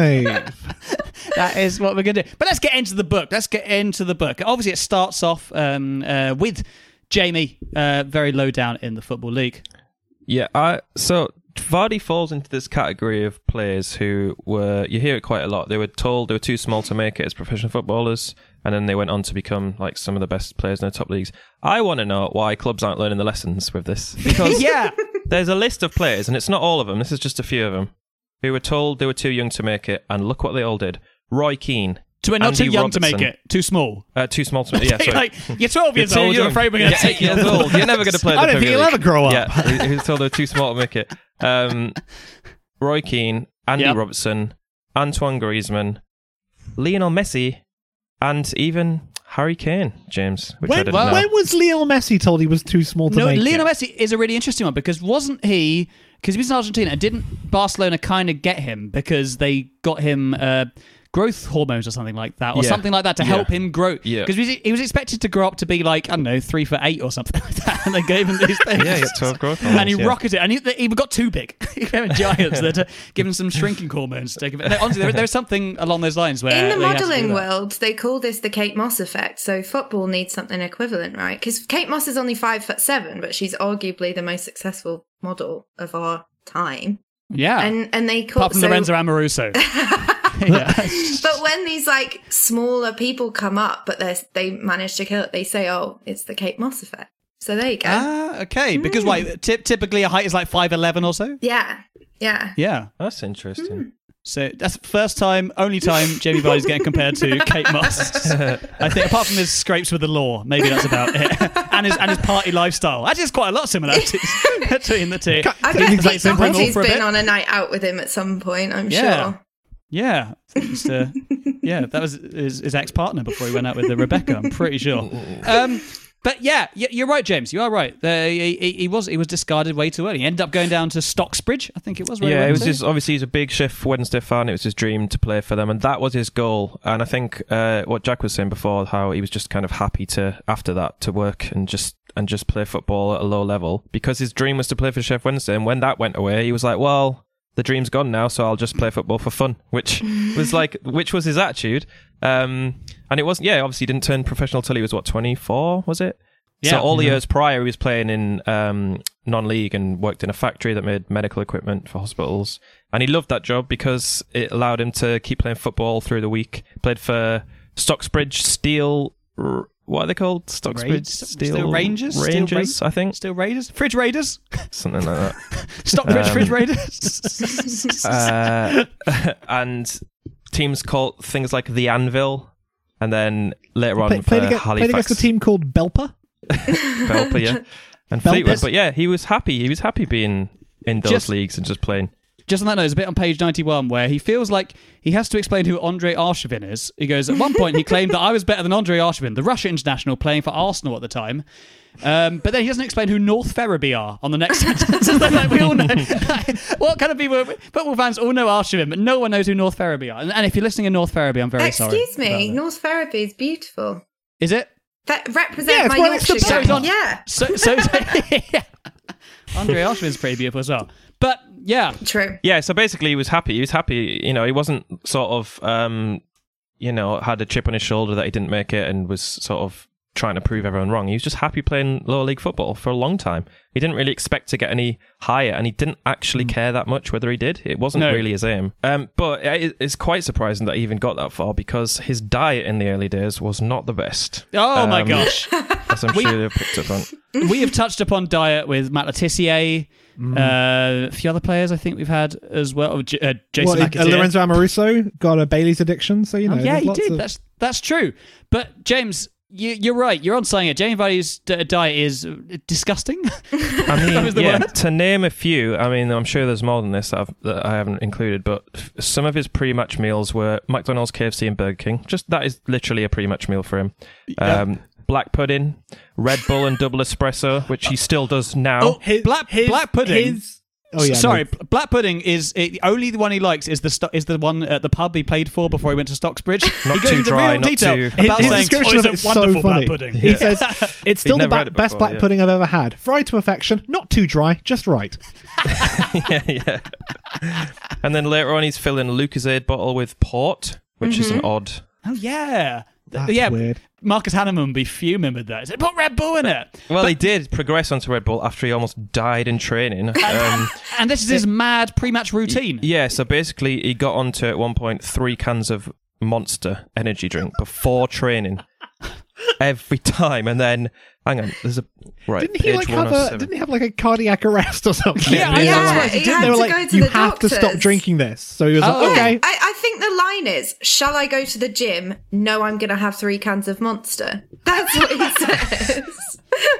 Speaker 5: Live.
Speaker 3: that is what we're going to do. But let's get into the book. Let's get into the book. Obviously, it starts off um, uh, with Jamie uh, very low down in the Football League.
Speaker 4: Yeah, I so Vardy falls into this category of players who were, you hear it quite a lot, they were told they were too small to make it as professional footballers, and then they went on to become like some of the best players in the top leagues. I want to know why clubs aren't learning the lessons with this. Because
Speaker 3: Yeah.
Speaker 4: there's a list of players, and it's not all of them, this is just a few of them, who were told they were too young to make it, and look what they all did. Roy Keane.
Speaker 3: So we're not
Speaker 4: Andy
Speaker 3: too young
Speaker 4: Robertson.
Speaker 3: to make it. Too small.
Speaker 4: Uh, too small to make it, yeah, sorry.
Speaker 3: like, you're twelve years
Speaker 4: You're too
Speaker 3: old. You're
Speaker 4: young.
Speaker 3: afraid we're going to
Speaker 4: You're
Speaker 3: take
Speaker 4: eight years old. You're never going to play the
Speaker 5: I don't think
Speaker 4: Premier
Speaker 5: you'll
Speaker 4: League.
Speaker 5: ever grow up.
Speaker 4: Yeah, he, he was told they were too small to make it. Um, Roy Keane, Andy
Speaker 3: Yep.
Speaker 4: Robertson, Antoine Griezmann, Lionel Messi, and even Harry Kane, James, which I
Speaker 5: When,
Speaker 4: didn't know.
Speaker 5: when was Lionel Messi told he was too small to
Speaker 3: No,
Speaker 5: make
Speaker 3: Lionel
Speaker 5: it?
Speaker 3: Messi is a really interesting one because wasn't he, because he was in Argentina, and didn't Barcelona kind of get him because they got him uh, growth hormones or something like that, or
Speaker 4: Yeah.
Speaker 3: something like that to
Speaker 4: Yeah.
Speaker 3: help him grow?
Speaker 4: Yeah.
Speaker 3: Because he, was- he was expected to grow up to be like, I don't know, three foot eight or something like that, and they gave him these things.
Speaker 4: Yeah, he got twelve growth
Speaker 3: And he
Speaker 4: hormones, yeah.
Speaker 3: rocketed, and he, he even got too big. He became a giant, so they had to give him some shrinking hormones to take him. No, honestly, there, there's something along those lines where
Speaker 6: In the
Speaker 3: they had to do
Speaker 6: modelling
Speaker 3: that.
Speaker 6: world, they call this the Kate Moss effect. So football needs something equivalent, right? Because Kate Moss is only five foot seven, but she's arguably the most successful model of our time.
Speaker 3: Yeah,
Speaker 6: And and they call
Speaker 3: apart from
Speaker 6: so,
Speaker 3: Lorenzo Amoruso. Yeah.
Speaker 6: But when these like smaller people come up, but they they manage to kill it, they say, "Oh, it's the Kate Moss effect." So there you go.
Speaker 3: Ah, okay. Because why? Ty- typically, a height is like five eleven or so.
Speaker 6: yeah, yeah.
Speaker 3: Yeah.
Speaker 4: That's interesting.
Speaker 3: So that's the first time, only time Jamie Vardy's getting compared to Kate Moss. I think, apart from his scrapes with the law, maybe that's about it. and his and his party lifestyle. Actually, there's quite a lot of similarities between the two.
Speaker 6: I
Speaker 3: So
Speaker 6: bet
Speaker 3: you can
Speaker 6: Pete
Speaker 3: take Brimble
Speaker 6: Doherty's
Speaker 3: for a
Speaker 6: been
Speaker 3: bit.
Speaker 6: on a night out with him at some point. I'm
Speaker 3: Yeah.
Speaker 6: sure.
Speaker 3: Yeah, Just, uh, yeah, that was his, his ex-partner before he went out with the Rebecca. I'm pretty sure. Um, but yeah, y- you're right, James. You are right. The, he, he- he was he was discarded way too early. He ended up going down to Stocksbridge, I think it was. where he
Speaker 4: Yeah,
Speaker 3: went
Speaker 4: it was
Speaker 3: to.
Speaker 4: his, obviously he's a big Sheffield Wednesday fan. It was his dream to play for them, and that was his goal. And I think uh, what Jack was saying before, how he was just kind of happy to after that to work and just and just play football at a low level because his dream was to play for Sheffield Wednesday. And when that went away, he was like, well, the dream's gone now, so I'll just play football for fun, which was like, which was his attitude. Um, and it wasn't, yeah, obviously he didn't turn professional till he was, what, twenty-four, was it?
Speaker 3: Yeah.
Speaker 4: So all the
Speaker 3: Mhm.
Speaker 4: years prior, he was playing in um, non-league and worked in a factory that made medical equipment for hospitals. And he loved that job because it allowed him to keep playing football through the week. Played for Stocksbridge Steel, R- what are they called? Stocksbridge
Speaker 3: Raids-
Speaker 4: Steel,
Speaker 3: Steel Rangers? Steel
Speaker 4: Rangers, I think.
Speaker 3: Still Raiders? Fridge Raiders?
Speaker 4: Something like that.
Speaker 3: Stockbridge
Speaker 4: Um,
Speaker 3: Fridge Raiders?
Speaker 4: uh, and teams called things like the Anvil, and then later on
Speaker 5: Play,
Speaker 4: for
Speaker 5: played, against, played
Speaker 4: Halifax,
Speaker 5: against a team called Belper.
Speaker 4: Belper, yeah, and
Speaker 5: Belpers.
Speaker 4: Fleetwood. But yeah, he was happy. He was happy being in those
Speaker 3: Just-
Speaker 4: leagues and just playing.
Speaker 3: Just on that note, there's a bit on page ninety-one where he feels like he has to explain who Andre Arshavin is. He goes, at one point he claimed that I was better than Andre Arshavin, the Russia international playing for Arsenal at the time. Um, but then he doesn't explain who North Ferriby are on the next sentence. Like, we all know. What kind of people, football fans all know Arshavin, but no one knows who North Ferriby are. And, and if you're listening in North Ferriby, I'm very sorry.
Speaker 6: Excuse me,
Speaker 3: about that.
Speaker 6: North Ferriby is beautiful.
Speaker 3: Is it?
Speaker 6: That represent
Speaker 5: Yeah, it's
Speaker 6: my
Speaker 5: right next to
Speaker 6: Yorkshire
Speaker 5: Barry.
Speaker 6: gang. Yeah,
Speaker 3: So, so, yeah. Andre Arshavin's pretty beautiful as well. But yeah,
Speaker 6: true.
Speaker 4: Yeah, so basically he was happy. He was happy. You know, he wasn't sort of, um, you know, had a chip on his shoulder that he didn't make it and was sort of trying to prove everyone wrong. He was just happy playing lower league football for a long time. He didn't really expect to get any higher, and he didn't actually care that much whether he did. It wasn't
Speaker 3: No.
Speaker 4: really his aim. Um, but it- it's quite surprising that he even got that far because his diet in the early days was not the best.
Speaker 3: oh my
Speaker 4: Um,
Speaker 3: gosh.
Speaker 4: As I'm sure they've picked up on.
Speaker 3: We have touched upon diet with Matt Letitia, uh, a few other players I think we've had as well. Oh, J- uh, Jason
Speaker 5: Well, uh,
Speaker 3: McAteer.
Speaker 5: Lorenzo Amoruso got a Bailey's addiction, so you know.
Speaker 3: Oh, yeah,
Speaker 5: there's
Speaker 3: he
Speaker 5: lots
Speaker 3: did.
Speaker 5: of-
Speaker 3: That's that's true. But James, you, you're right. You're on saying it. Jamie Vardy's d- diet is uh, disgusting.
Speaker 4: I
Speaker 3: That was
Speaker 4: mean,
Speaker 3: the
Speaker 4: yeah,
Speaker 3: word.
Speaker 4: to name a few, I mean, I'm sure there's more than this that, I've, that I haven't included, but f- some of his pre-match meals were McDonald's, K F C, and Burger King. Just that is literally a pre-match meal for him. Um, black pudding, Red Bull and double espresso, which he still does now.
Speaker 3: Oh, black black pudding.
Speaker 5: His Oh yeah.
Speaker 3: Sorry,
Speaker 5: no.
Speaker 3: black pudding is it, only the one he likes is the sto- is the one at the pub he played for before he went to Stocksbridge.
Speaker 4: Not
Speaker 3: he goes
Speaker 4: too
Speaker 3: into
Speaker 4: dry,
Speaker 3: real
Speaker 4: not
Speaker 3: detail
Speaker 4: too-
Speaker 3: about
Speaker 5: His
Speaker 3: saying,
Speaker 5: description
Speaker 3: "Oh,
Speaker 5: of
Speaker 3: it's
Speaker 5: it's
Speaker 3: a wonderful
Speaker 5: so funny.
Speaker 3: black pudding."
Speaker 5: He says it's still the
Speaker 4: never had
Speaker 5: ba-
Speaker 4: it
Speaker 5: best
Speaker 4: before,
Speaker 5: black
Speaker 4: yeah.
Speaker 5: pudding I've ever had. Fried to perfection, not too dry, just right.
Speaker 4: yeah, yeah. And then later on, he's filling a Lucozade bottle with port, which is an odd.
Speaker 3: Oh yeah,
Speaker 5: That's
Speaker 3: yeah.
Speaker 5: weird.
Speaker 3: Marcus Hanneman would be fuming with that. He said, "Put Red Bull in it."
Speaker 4: Well, he did progress onto Red Bull after he almost died in training. Um,
Speaker 3: And this is his mad pre-match routine.
Speaker 4: yeah, so basically, he got onto at one point three cans of Monster energy drink before training. Every time, and then hang on, there's a right.
Speaker 5: Didn't he
Speaker 4: page
Speaker 5: like have
Speaker 4: one oh
Speaker 5: a?
Speaker 4: seven.
Speaker 5: Didn't he have like a cardiac arrest or something?
Speaker 3: Yeah,
Speaker 5: They
Speaker 3: yeah,
Speaker 5: were like-
Speaker 6: he
Speaker 5: they
Speaker 6: had
Speaker 5: were
Speaker 6: to
Speaker 5: like,
Speaker 6: go to
Speaker 5: you
Speaker 6: the
Speaker 5: have to stop
Speaker 6: doctors."
Speaker 5: drinking this. So he was
Speaker 3: Oh.
Speaker 5: like, okay.
Speaker 6: I, I think the line is, shall I go to the gym? No, I'm going to have three cans of Monster. That's what he says.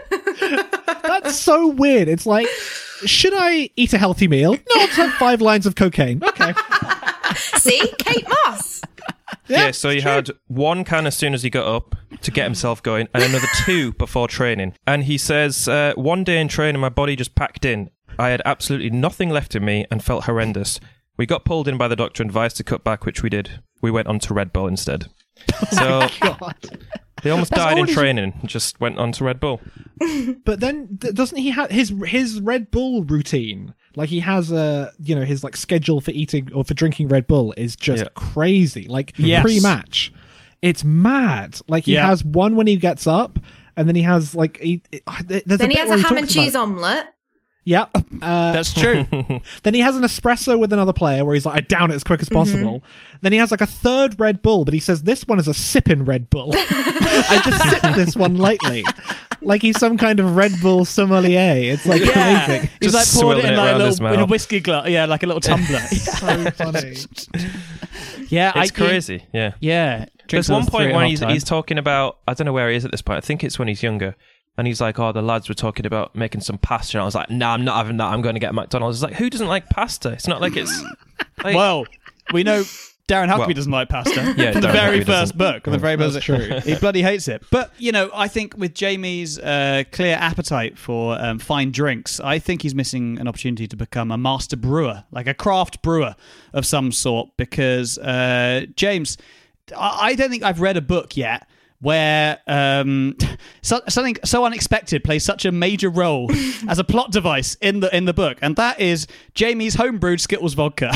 Speaker 5: That's so weird. It's like, should I eat a healthy meal? No, I'll just have five lines of cocaine. Okay.
Speaker 6: See? Kate Moss.
Speaker 4: Yeah, so he had one can as soon as he got up to get himself going, and another two before training. And he says, uh, one day in training, my body just packed in. I had absolutely nothing left in me and felt horrendous. We got pulled in by the doctor and advised to cut back, which we did. We went on to Red Bull instead. So
Speaker 5: God.
Speaker 4: they almost
Speaker 5: That's
Speaker 4: died in
Speaker 5: already-
Speaker 4: training and just went on to Red Bull.
Speaker 5: But then th- doesn't he have his his Red Bull routine? Like he has a you know his like schedule for eating or for drinking Red Bull is just
Speaker 4: Yeah.
Speaker 5: crazy. Like
Speaker 3: Yes.
Speaker 5: pre-match, it's mad. Like he
Speaker 3: Yeah.
Speaker 5: has one when he gets up, and then he has like he, there's
Speaker 6: Then
Speaker 5: a
Speaker 6: he
Speaker 5: bit
Speaker 6: has
Speaker 5: where
Speaker 6: a ham
Speaker 5: talks
Speaker 6: and cheese
Speaker 5: about-
Speaker 6: omelette.
Speaker 5: Yeah. Uh,
Speaker 3: That's true.
Speaker 5: then he has an espresso with another player where he's like, I down it as quick as possible. Then he has like a third Red Bull, but he says this one is a sipping Red Bull. I just sipped this one lightly. Like he's some kind of Red Bull sommelier. It's like
Speaker 3: Yeah.
Speaker 5: amazing.
Speaker 3: He's
Speaker 4: Just
Speaker 3: like poured it in
Speaker 4: swirling it
Speaker 3: like a
Speaker 4: around his
Speaker 3: little in a
Speaker 4: mouth.
Speaker 3: whiskey glass. Yeah, like a little tumbler.
Speaker 5: So funny.
Speaker 3: yeah,
Speaker 4: It's
Speaker 3: I,
Speaker 4: crazy, yeah.
Speaker 3: Yeah.
Speaker 4: There's
Speaker 3: Drinks on
Speaker 4: one
Speaker 3: the three
Speaker 4: point
Speaker 3: and a
Speaker 4: where
Speaker 3: half
Speaker 4: he's,
Speaker 3: time.
Speaker 4: he's talking about, I don't know where he is at this point, I think it's when he's younger, and he's like, oh, the lads were talking about making some pasta, and I was like, nah, I'm not having that, I'm going to get McDonald's. It's like, who doesn't like pasta? It's not like it's... Like,
Speaker 3: Well, we know Darren Huckabee
Speaker 4: Well,
Speaker 3: doesn't like pasta.
Speaker 4: yeah,
Speaker 3: from the
Speaker 4: Darren
Speaker 3: very
Speaker 4: Huckabee
Speaker 3: first
Speaker 4: doesn't.
Speaker 3: book. From the very
Speaker 5: That's
Speaker 3: first,
Speaker 5: true.
Speaker 3: He bloody hates it. But you know, I think with Jamie's uh, clear appetite for um, fine drinks, I think he's missing an opportunity to become a master brewer, like a craft brewer of some sort. Because uh, James, I-, I don't think I've read a book yet where um, so, something so unexpected plays such a major role as a plot device in the in the book, and that is Jamie's homebrewed Skittles vodka.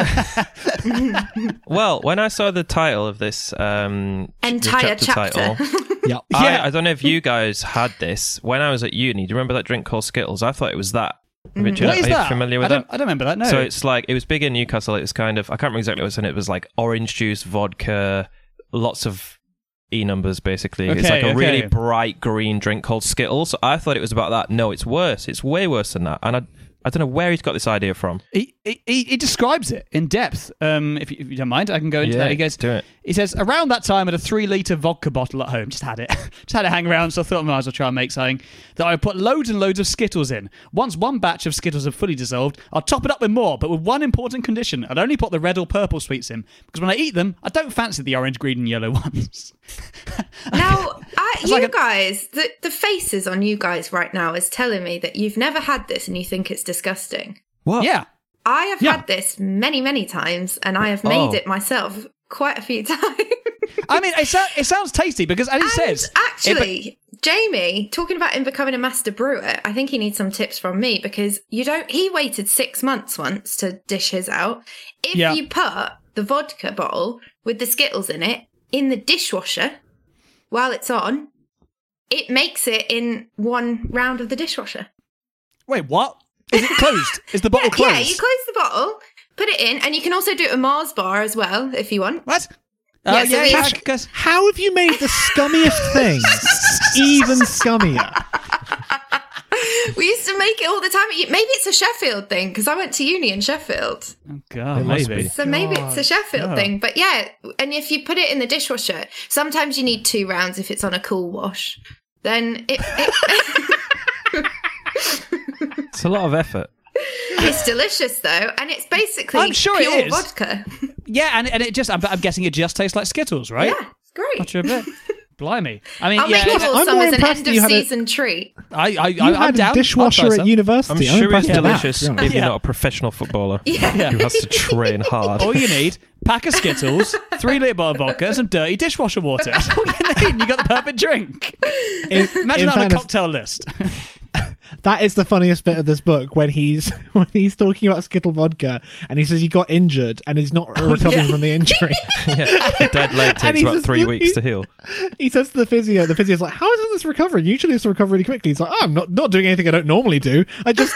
Speaker 4: Well, when I saw the title of this um, ch- the
Speaker 6: Entire
Speaker 4: chapter,
Speaker 6: chapter.
Speaker 4: title,
Speaker 5: Yeah.
Speaker 3: Yeah.
Speaker 4: I, I don't know if you guys had this. When I was at uni, do you remember that drink called Skittles? I thought it was that. Richard,
Speaker 3: What is
Speaker 4: are you
Speaker 3: that?
Speaker 4: familiar with
Speaker 3: I don't,
Speaker 4: that?
Speaker 3: I don't remember that. No.
Speaker 4: So it's like, it was big in Newcastle. It was kind of, I can't remember exactly what it was in. It was like orange juice, vodka, lots of E numbers basically. It's
Speaker 3: Okay,
Speaker 4: like a really
Speaker 3: okay.
Speaker 4: bright green drink called Skittles. So I thought it was about that. No, it's worse. It's way worse than that. And I, I don't know where he's got this idea from.
Speaker 3: He, he, he describes it in depth. Um, if, you, if you don't mind, I can go into
Speaker 4: Yeah,
Speaker 3: that. He goes,
Speaker 4: do it.
Speaker 3: He says, around that time, I had a three-litre vodka bottle at home. Just had it. Just had it hang around, so I thought I might as well try and make something. That I would put loads and loads of Skittles in. Once one batch of Skittles had fully dissolved, I'll top it up with more, but with one important condition. I'd only put the red or purple sweets in, because when I eat them, I don't fancy the orange, green and yellow ones.
Speaker 6: Now, I, you
Speaker 3: like a-
Speaker 6: guys, the, the faces on you guys right now is telling me that you've never had this and you think it's disgusting.
Speaker 4: What?
Speaker 3: Yeah.
Speaker 6: I have
Speaker 5: Yeah.
Speaker 6: had this many, many times, and I have made
Speaker 4: Oh.
Speaker 6: it myself quite a few times.
Speaker 3: I mean, it, so- it sounds tasty, because as he
Speaker 6: And
Speaker 3: says...
Speaker 6: actually, Jamie, talking about him becoming a master brewer, I think he needs some tips from me, because you don't. He waited six months once to dish his out. If
Speaker 3: Yeah.
Speaker 6: you put the vodka bottle with the Skittles in it in the dishwasher while it's on, it makes it in one round of the dishwasher.
Speaker 3: Wait, what? Is it closed? Is the bottle closed?
Speaker 6: Yeah, you close the bottle, put it in, and you can also do it with Mars bar as well if you want.
Speaker 3: What?
Speaker 6: Yeah,
Speaker 3: Uh,
Speaker 6: so
Speaker 3: yeah,
Speaker 6: we-
Speaker 3: yeah, because...
Speaker 5: How have you made the scummiest things even scummier?
Speaker 6: We used to make it all the time. Maybe it's a Sheffield thing because I went to uni in Sheffield.
Speaker 3: Oh, God,
Speaker 4: It must
Speaker 3: maybe.
Speaker 4: be.
Speaker 6: So maybe it's a Sheffield
Speaker 3: God.
Speaker 6: thing. But yeah, and if you put it in the dishwasher, sometimes you need two rounds if it's on a cool wash. Then it, it
Speaker 4: It's a lot of effort.
Speaker 6: it's delicious though, and it's basically
Speaker 3: I'm sure it
Speaker 6: pure
Speaker 3: is.
Speaker 6: vodka.
Speaker 3: Yeah, and, and it just... I'm, I'm guessing it just tastes like Skittles, right?
Speaker 6: Yeah, it's great.
Speaker 3: Not sure a bit. Blimey. I mean,
Speaker 6: I'll
Speaker 3: yeah,
Speaker 6: make it all
Speaker 5: I'm
Speaker 6: some
Speaker 5: more
Speaker 6: as an
Speaker 5: impressed
Speaker 6: end
Speaker 5: that
Speaker 6: of
Speaker 5: you had a-
Speaker 6: season treat.
Speaker 3: I, I,
Speaker 5: You
Speaker 3: I, I'm
Speaker 5: had
Speaker 3: down.
Speaker 5: a
Speaker 3: I'll
Speaker 5: dishwasher
Speaker 3: try
Speaker 5: at
Speaker 3: some.
Speaker 5: university.
Speaker 4: I'm sure
Speaker 5: impressed
Speaker 4: it's
Speaker 5: with that,
Speaker 4: delicious
Speaker 5: to be honest.
Speaker 4: if you're
Speaker 3: Yeah.
Speaker 4: not a professional footballer
Speaker 6: Yeah.
Speaker 4: who has to train hard.
Speaker 3: All you need, pack of Skittles, three litre bottle of vodka, and some dirty dishwasher water. That's all you need. You got the perfect drink.
Speaker 5: In-
Speaker 3: Imagine
Speaker 5: in
Speaker 3: that on a
Speaker 5: fairness,
Speaker 3: cocktail list.
Speaker 5: That is the funniest bit of this book when he's when he's talking about Skittle vodka and he says he got injured and he's not recovering
Speaker 3: yeah.
Speaker 5: from the injury.
Speaker 4: Yeah. Dead leg
Speaker 5: And
Speaker 4: takes
Speaker 5: he
Speaker 4: about
Speaker 5: says-
Speaker 4: three weeks to heal.
Speaker 5: He says to the physio, the physio's like, "How isn't this recovering? Usually it's recovering really quickly." He's like, "Oh, I'm not not doing anything I don't normally do. I just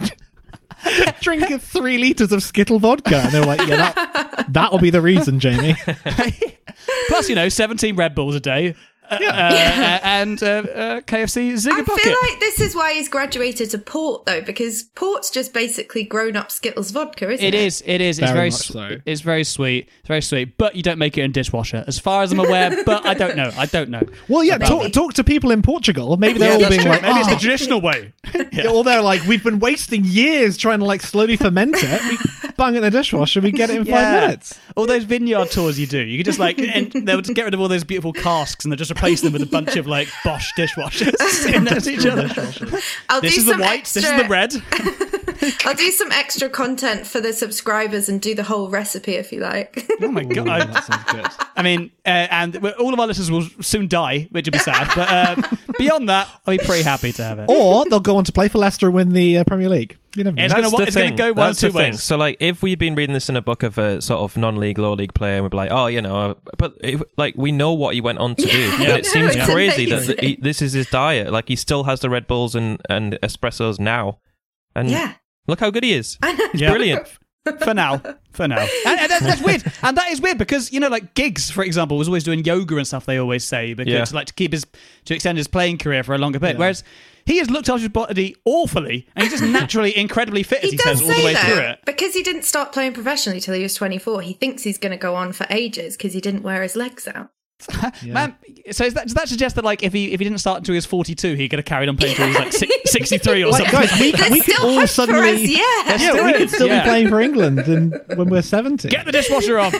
Speaker 5: drink three liters of Skittle vodka." And they're like, "Yeah, that that'll be the reason, Jamie."
Speaker 3: Plus, you know, seventeen Red Bulls a day. Uh, uh, uh, and uh, uh, K F C Ziggy
Speaker 6: I
Speaker 3: Bucket.
Speaker 6: feel like this is why he's graduated to port, though, because port's just basically grown-up Skittles vodka, isn't it?
Speaker 3: It is. It is. It's
Speaker 5: Very
Speaker 3: very.
Speaker 5: much
Speaker 3: Su-
Speaker 5: so.
Speaker 3: It's very sweet. It's very sweet. But you don't make it in dishwasher, as far as I'm aware. But I don't know. I don't know.
Speaker 5: Well, yeah,
Speaker 3: About
Speaker 5: talk,
Speaker 3: it.
Speaker 5: talk to people in Portugal. Maybe they're
Speaker 3: Yeah,
Speaker 5: all
Speaker 3: that's
Speaker 5: being
Speaker 3: true.
Speaker 5: like,
Speaker 3: Maybe it's
Speaker 5: "Oh."
Speaker 3: the traditional way.
Speaker 5: Yeah, or they're like, "We've been wasting years trying to like slowly ferment it. We bang it in the dishwasher, we get it in
Speaker 3: Yeah.
Speaker 5: five minutes."
Speaker 3: All those vineyard tours you do, you could just like, and they'll just get rid of all those beautiful casks and they'll just replace them with a bunch of like Bosch dishwashers sitting next to each other.
Speaker 6: I'll
Speaker 3: This
Speaker 6: do
Speaker 3: is the
Speaker 6: some
Speaker 3: white,
Speaker 6: extra,
Speaker 3: this is the red.
Speaker 6: I'll do some extra content for the subscribers and do the whole recipe if you like.
Speaker 3: Oh my god!
Speaker 5: Ooh, that sounds good.
Speaker 3: I mean, uh, and we're- all of our listeners will soon die, which would be sad. But uh, beyond that, I'll be pretty happy to have it.
Speaker 5: Or they'll go on to play for Leicester and win the uh, Premier League. You never know.
Speaker 3: It's gonna,
Speaker 4: That's the
Speaker 3: it's gonna
Speaker 4: thing.
Speaker 3: go one
Speaker 4: That's
Speaker 3: two
Speaker 4: the thing.
Speaker 3: ways.
Speaker 4: So, like, if we'd been reading this in a book of a sort of non-league, low-league player, and we'd be like, oh, you know, but if, like we know what he went on to do.
Speaker 6: Yeah.
Speaker 4: But it seems
Speaker 6: Yeah.
Speaker 4: crazy that
Speaker 6: Amazing.
Speaker 4: the, he, this is his diet. Like, he still has the Red Bulls and, and espressos now, and
Speaker 6: Yeah.
Speaker 4: look how good he is. It's
Speaker 3: Yeah.
Speaker 4: brilliant.
Speaker 3: For now, for now, and, and that's, that's weird, and that is weird because you know, like Giggs, for example, was always doing yoga and stuff. They always say because
Speaker 4: Yeah.
Speaker 3: to, like to keep his to extend his playing career for a longer bit.
Speaker 5: Yeah.
Speaker 3: Whereas he has looked after his body awfully, and he's just naturally incredibly fit, as
Speaker 6: He
Speaker 3: he,
Speaker 6: does
Speaker 3: says all the
Speaker 6: say
Speaker 3: way through
Speaker 6: though,
Speaker 3: it.
Speaker 6: because he didn't start playing professionally till he was twenty-four. He thinks he's going to go on for ages because he didn't wear his legs out.
Speaker 3: Man, so is that, does that suggest that like if he if he didn't start until he was forty-two, he could have carried on playing until he was like six, sixty-three or
Speaker 5: Like,
Speaker 3: something?
Speaker 5: guys, we,
Speaker 6: There's
Speaker 5: we could
Speaker 6: still
Speaker 5: all
Speaker 6: hope for
Speaker 5: suddenly,
Speaker 6: us, yeah.
Speaker 3: There's
Speaker 5: yeah,
Speaker 3: still
Speaker 5: we
Speaker 3: is,
Speaker 5: could still
Speaker 3: yeah.
Speaker 5: be playing for England in, when we're seventy.
Speaker 3: Get the dishwasher on.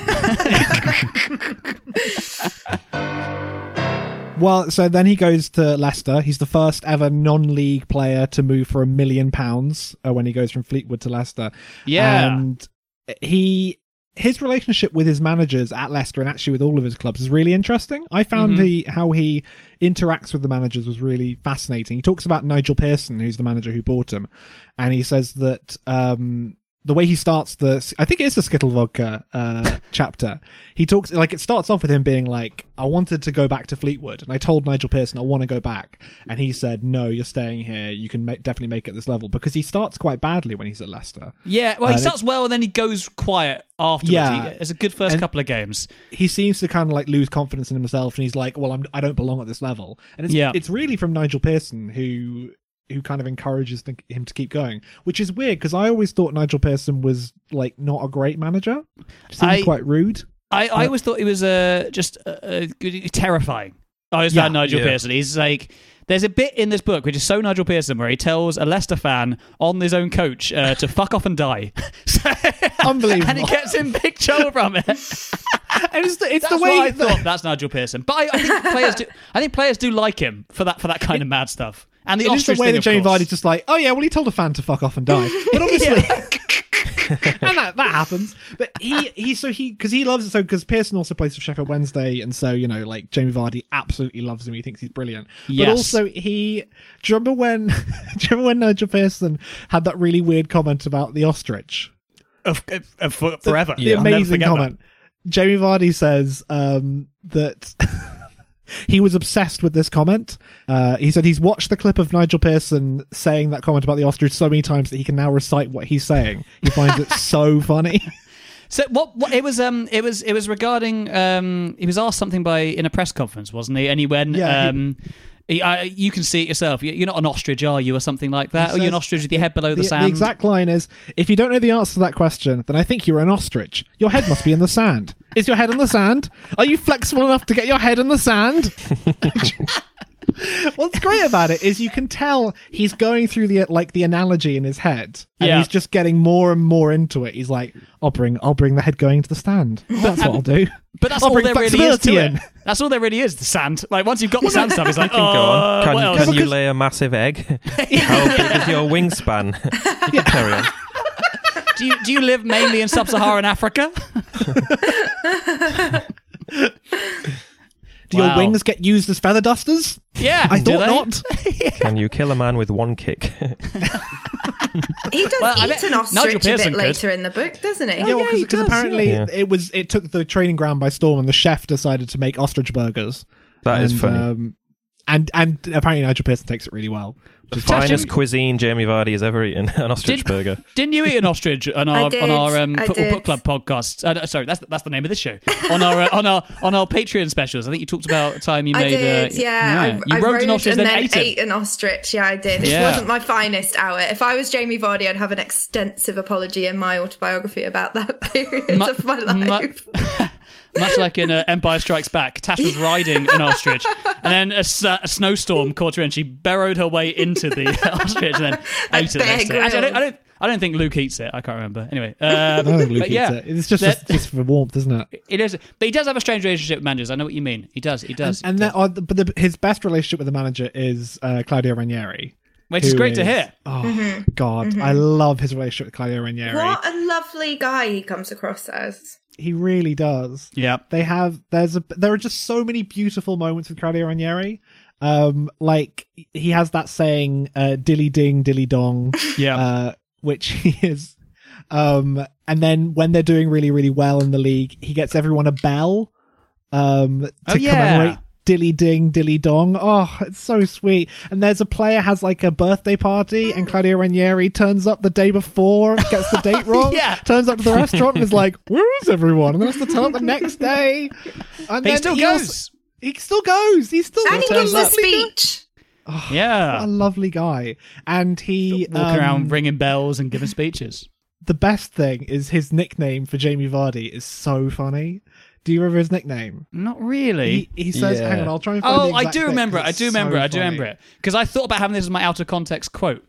Speaker 5: Well, so then he goes to Leicester. He's the first ever non-league player to move for a million pounds uh, when he goes from Fleetwood to Leicester.
Speaker 3: Yeah.
Speaker 5: And he his relationship with his managers at Leicester and actually with all of his clubs is really interesting. I found
Speaker 3: Mhm.
Speaker 5: he how he interacts with the managers was really fascinating. He talks about Nigel Pearson, who's the manager who bought him, and he says that um, the way he starts the, I think it is the Skittle Vodka uh, chapter. He talks like it starts off with him being like, "I wanted to go back to Fleetwood, and I told Nigel Pearson I want to go back, and he said, no, you're staying here. You can ma- definitely make it this level," because he starts quite badly when he's at Leicester.
Speaker 3: Yeah, well, he
Speaker 5: Uh,
Speaker 3: starts well and then he goes quiet afterwards.
Speaker 5: Yeah.
Speaker 3: He, it's a good first
Speaker 5: And-
Speaker 3: couple of games.
Speaker 5: He seems to kind of like lose confidence in himself, and he's like, "Well, I'm, I don't belong at this level." And it's
Speaker 3: Yeah.
Speaker 5: it's really from Nigel Pearson who who kind of encourages th- him to keep going, which is weird because I always thought Nigel Pearson was like not a great manager. Seems
Speaker 3: I-
Speaker 5: quite rude.
Speaker 3: I, I always thought he was uh, just uh, uh, terrifying. I always
Speaker 5: Yeah.
Speaker 3: found Nigel
Speaker 4: Yeah.
Speaker 3: Pearson. He's like, there's a bit in this book which is so Nigel Pearson where he tells a Leicester fan on his own coach uh, to fuck off and die. So-
Speaker 5: Unbelievable.
Speaker 3: And he gets in big trouble from it.
Speaker 5: And it's the, it's
Speaker 3: That's
Speaker 5: the way
Speaker 3: why I
Speaker 5: that-
Speaker 3: thought that's Nigel Pearson. But I, I think players do. I think players do like him for that for that kind of mad stuff. And the
Speaker 5: it is the
Speaker 3: ostrich
Speaker 5: way
Speaker 3: thing,
Speaker 5: that
Speaker 3: of
Speaker 5: Jamie
Speaker 3: course.
Speaker 5: Vardy's just like, "Oh yeah, well he told a fan to fuck off and die," but obviously. And that, that happens, but he he so he because he loves it so because Pearson also plays for Sheffield Wednesday, and so you know like Jamie Vardy absolutely loves him. He thinks he's brilliant,
Speaker 3: Yes.
Speaker 5: but also he. Do you remember when? Do you remember when Nigel Pearson had that really weird comment about the ostrich?
Speaker 3: Of, of, of for- forever.
Speaker 5: The
Speaker 3: I'll never
Speaker 5: amazing
Speaker 3: forget that.
Speaker 5: comment. Jamie Vardy says um, that. He was obsessed with this comment. Uh, he said he's watched the clip of Nigel Pearson saying that comment about the ostrich so many times that he can now recite what he's saying. He finds it so funny.
Speaker 3: So what, what it was um it was it was regarding um he was asked something by in a press conference, wasn't he? And he went
Speaker 5: Yeah, he-
Speaker 3: um he, uh, you can see it yourself. You- You're not an ostrich, are you, or something like that?
Speaker 5: He
Speaker 3: Or you're an
Speaker 5: says-
Speaker 3: ostrich with your head below the,
Speaker 5: The,
Speaker 3: sand.
Speaker 5: the exact line is, "If you don't know the answer to that question, then I think you're an ostrich. Your head must be in the sand. Is your head in the sand? Are you flexible enough to get your head in the sand?" What's great about it is you can tell he's going through the like the analogy in his head, and
Speaker 3: Yeah.
Speaker 5: he's just getting more and more into it. He's like, "I'll bring, I'll bring the head going to the stand. That's what I'll do."
Speaker 3: But that's
Speaker 5: I'll
Speaker 3: all
Speaker 5: bring
Speaker 3: there really is to
Speaker 5: flexibility
Speaker 3: it.
Speaker 5: in.
Speaker 3: That's all there really is, the sand. Like, once you've got the sand stuff, it's like,
Speaker 4: Can
Speaker 3: oh,
Speaker 4: go on. Can,
Speaker 3: what else?
Speaker 4: can you
Speaker 5: Because-
Speaker 4: lay a massive egg? How big is your wingspan? You can carry on.
Speaker 3: do, you, do you live mainly in sub-Saharan Africa?
Speaker 5: Do your
Speaker 3: Wow.
Speaker 5: wings get used as feather dusters?
Speaker 3: Yeah.
Speaker 5: I
Speaker 3: do
Speaker 5: thought
Speaker 3: they?
Speaker 5: not.
Speaker 4: Can you kill a man with one kick?
Speaker 6: He does
Speaker 3: Well, I
Speaker 6: eat
Speaker 3: bet
Speaker 6: an
Speaker 3: Nigel
Speaker 6: ostrich a
Speaker 3: Pearson
Speaker 6: bit
Speaker 3: could.
Speaker 6: later in the book, doesn't he?
Speaker 5: Yeah,
Speaker 3: yeah, he
Speaker 5: because
Speaker 3: does,
Speaker 5: apparently
Speaker 4: yeah.
Speaker 5: it was it took the training ground by storm, and the chef decided to make ostrich burgers.
Speaker 4: That is
Speaker 5: and,
Speaker 4: funny.
Speaker 5: Um, and and apparently Nigel Pearson takes it really well.
Speaker 4: The
Speaker 3: Tash,
Speaker 4: finest
Speaker 3: didn't-
Speaker 4: cuisine Jamie Vardy has ever eaten, an ostrich
Speaker 3: Did-
Speaker 4: burger.
Speaker 3: Didn't you eat an ostrich on our
Speaker 6: I did,
Speaker 3: on our um,
Speaker 6: I
Speaker 3: football
Speaker 6: did.
Speaker 3: book club podcast? Uh, no, sorry, that's that's the name of this show. On our uh, on our on our Patreon specials, I think you talked about a time you
Speaker 6: I
Speaker 3: made.
Speaker 6: did,
Speaker 3: uh,
Speaker 6: yeah. I,
Speaker 3: you
Speaker 6: I
Speaker 3: rode
Speaker 6: rode
Speaker 3: an ostrich,
Speaker 6: and
Speaker 3: then,
Speaker 6: then
Speaker 3: ate it.
Speaker 6: ate an ostrich. Yeah, I did. It
Speaker 3: Yeah.
Speaker 6: wasn't my finest hour. If I was Jamie Vardy, I'd have an extensive apology in my autobiography about that period
Speaker 3: Mu-
Speaker 6: of my
Speaker 3: mu-
Speaker 6: life.
Speaker 3: Much like in uh, Empire Strikes Back, Tash was riding an ostrich, and then a, s- a snowstorm caught her, and she burrowed her way into the ostrich and then ate it.
Speaker 6: Bear
Speaker 3: Next to it. Actually, I, don't,
Speaker 6: Grylls.
Speaker 3: I don't. I don't think Luke eats it. I can't remember. Anyway, uh,
Speaker 5: I don't think Luke
Speaker 3: but
Speaker 5: eats
Speaker 3: yeah,
Speaker 5: it. It's just,
Speaker 3: that-
Speaker 5: just just for warmth, isn't it?
Speaker 3: it is. But he does have a strange relationship with managers. I know what you mean. He does. He does.
Speaker 5: And
Speaker 3: he
Speaker 5: then,
Speaker 3: does.
Speaker 5: uh, but the, his best relationship with the manager is uh, Claudio Ranieri,
Speaker 3: Which is
Speaker 5: who
Speaker 3: great to hear.
Speaker 5: Oh God, I love his relationship with Claudio Ranieri.
Speaker 6: What a lovely guy he comes across as.
Speaker 5: He really does.
Speaker 3: Yeah.
Speaker 5: They have there's a there are just so many beautiful moments with Claudio Ranieri. Um, like he has that saying, uh, "Dilly ding, dilly dong,"
Speaker 3: Yeah.
Speaker 5: uh, which he is. Um, and then when they're doing really, really well in the league, he gets everyone a bell um, to
Speaker 3: Oh, yeah.
Speaker 5: commemorate dilly ding, dilly dong. Oh, it's so sweet. And there's a player has like a birthday party, and Claudio Ranieri turns up the day before, gets the date wrong,
Speaker 3: Yeah.
Speaker 5: turns up to the restaurant and is like, "Where's everyone?" And then has to turn up the next day. And
Speaker 3: He
Speaker 5: then
Speaker 3: still
Speaker 5: also-
Speaker 3: goes.
Speaker 5: he still goes. He still
Speaker 6: And he
Speaker 5: turns
Speaker 6: gives a
Speaker 5: up.
Speaker 6: speech.
Speaker 3: Yeah.
Speaker 5: What a lovely guy. And he
Speaker 3: Walking
Speaker 5: um,
Speaker 3: around ringing bells and giving speeches.
Speaker 5: the best thing is his nickname for Jamie Vardy is so funny. Do you remember his nickname?
Speaker 3: Not really.
Speaker 5: He, he says,
Speaker 4: Yeah.
Speaker 5: "Hang on, I'll try and find the
Speaker 3: Oh, I
Speaker 5: exact
Speaker 3: do
Speaker 5: bit,
Speaker 3: remember it.
Speaker 5: 'cause
Speaker 3: I
Speaker 5: it's
Speaker 3: do remember
Speaker 5: so
Speaker 3: it. I do
Speaker 5: funny."
Speaker 3: remember it. Because I thought about having this as my out of context quote.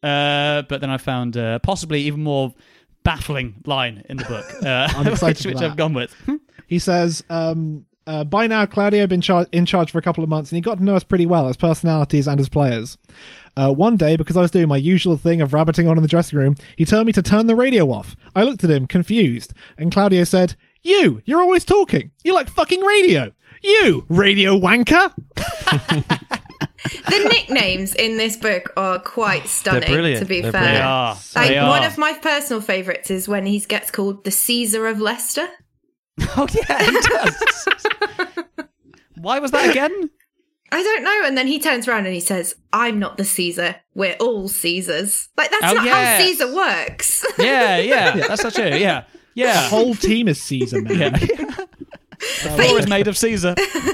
Speaker 3: Uh, but then I found uh, possibly even more baffling line in the book. Uh,
Speaker 5: I'm excited
Speaker 3: which,
Speaker 5: for
Speaker 3: which
Speaker 5: that.
Speaker 3: I've gone with.
Speaker 5: He says, um, uh, by now, Claudio had been char- in charge for a couple of months, and he got to know us pretty well as personalities and as players. Uh, one day, because I was doing my usual thing of rabbiting on in the dressing room, he told me to turn the radio off. I looked at him, confused, and Claudio said, "You, you're always talking. You like fucking radio. You, radio wanker."
Speaker 6: The nicknames in this book are quite stunning,
Speaker 4: brilliant.
Speaker 6: to be
Speaker 4: They're
Speaker 6: fair.
Speaker 3: They
Speaker 4: brilliant.
Speaker 3: are.
Speaker 6: Like,
Speaker 3: They
Speaker 6: one
Speaker 3: are.
Speaker 6: of my personal favourites is when he gets called the Caesar of Leicester.
Speaker 3: Oh, yeah, he does. Why was that again?
Speaker 6: I don't know. And then he turns around and he says, "I'm not the Caesar. We're all Caesars." Like, that's
Speaker 3: Oh,
Speaker 6: not
Speaker 3: yes.
Speaker 6: how Caesar works.
Speaker 3: Yeah, yeah. That's not true. Yeah.
Speaker 5: The
Speaker 3: Yeah.
Speaker 5: whole team is Caesar, man.
Speaker 3: Yeah. The floor is made of Caesar.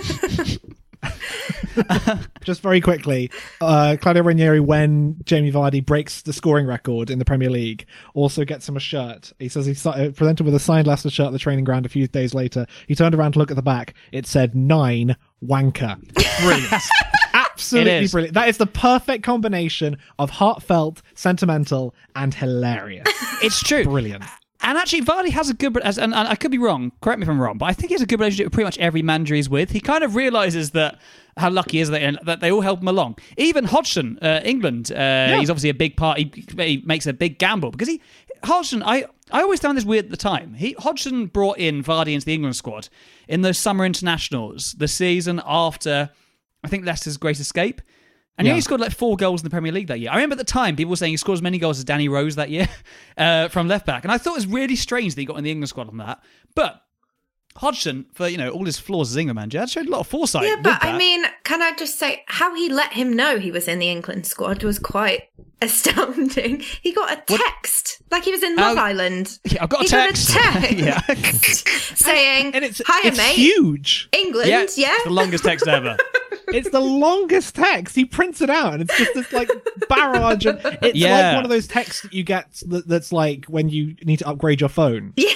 Speaker 5: Just very quickly, uh, Claudio Ranieri, when Jamie Vardy breaks the scoring record in the Premier League, also gets him a shirt. He says he si- uh, presented with a signed Leicester shirt at the training ground a few days later. He turned around to look at the back. It said nine wanker. Brilliant. Absolutely
Speaker 3: It is.
Speaker 5: brilliant. That is the perfect combination of heartfelt, sentimental, and hilarious.
Speaker 3: It's true.
Speaker 5: Brilliant.
Speaker 3: And actually, Vardy has a good, as- and, and I could be wrong, correct me if I'm wrong, but I think he has a good relationship with pretty much every manager he's with. He kind of realises that how lucky is they that they all help him along. Even Hodgson, uh, England, uh, he's obviously a big part. He, he makes a big gamble because he Hodgson. I I always found this weird at the time. He Hodgson brought in Vardy into the England squad in those summer internationals, the season after I think Leicester's Great Escape. And he
Speaker 5: Yeah.
Speaker 3: only scored like four goals in the Premier League that year. I remember at the time people were saying he scored as many goals as Danny Rose that year uh, from left back, and I thought it was really strange that he got in the England squad on that. But Hodgson, for you know all his flaws as England manager, showed a lot of foresight.
Speaker 6: Yeah,
Speaker 3: with
Speaker 6: but
Speaker 3: that.
Speaker 6: I mean, can I just say how he let him know he was in the England squad was quite astounding. He got a text, like he was in Love
Speaker 3: Oh,
Speaker 6: Island.
Speaker 3: yeah, I've got a
Speaker 6: he
Speaker 3: text.
Speaker 6: got a
Speaker 3: Yeah.
Speaker 6: text saying,
Speaker 5: And it's,
Speaker 6: "Hiya,
Speaker 5: it's
Speaker 6: mate,
Speaker 5: huge.
Speaker 6: England,
Speaker 3: yeah,
Speaker 6: yeah."
Speaker 3: it's the longest text ever.
Speaker 5: It's the longest text. He prints it out, and it's just this like barrage. Of, it's
Speaker 3: Yeah.
Speaker 5: like one of those texts that you get that, that's like when you need to upgrade your phone.
Speaker 6: Yeah.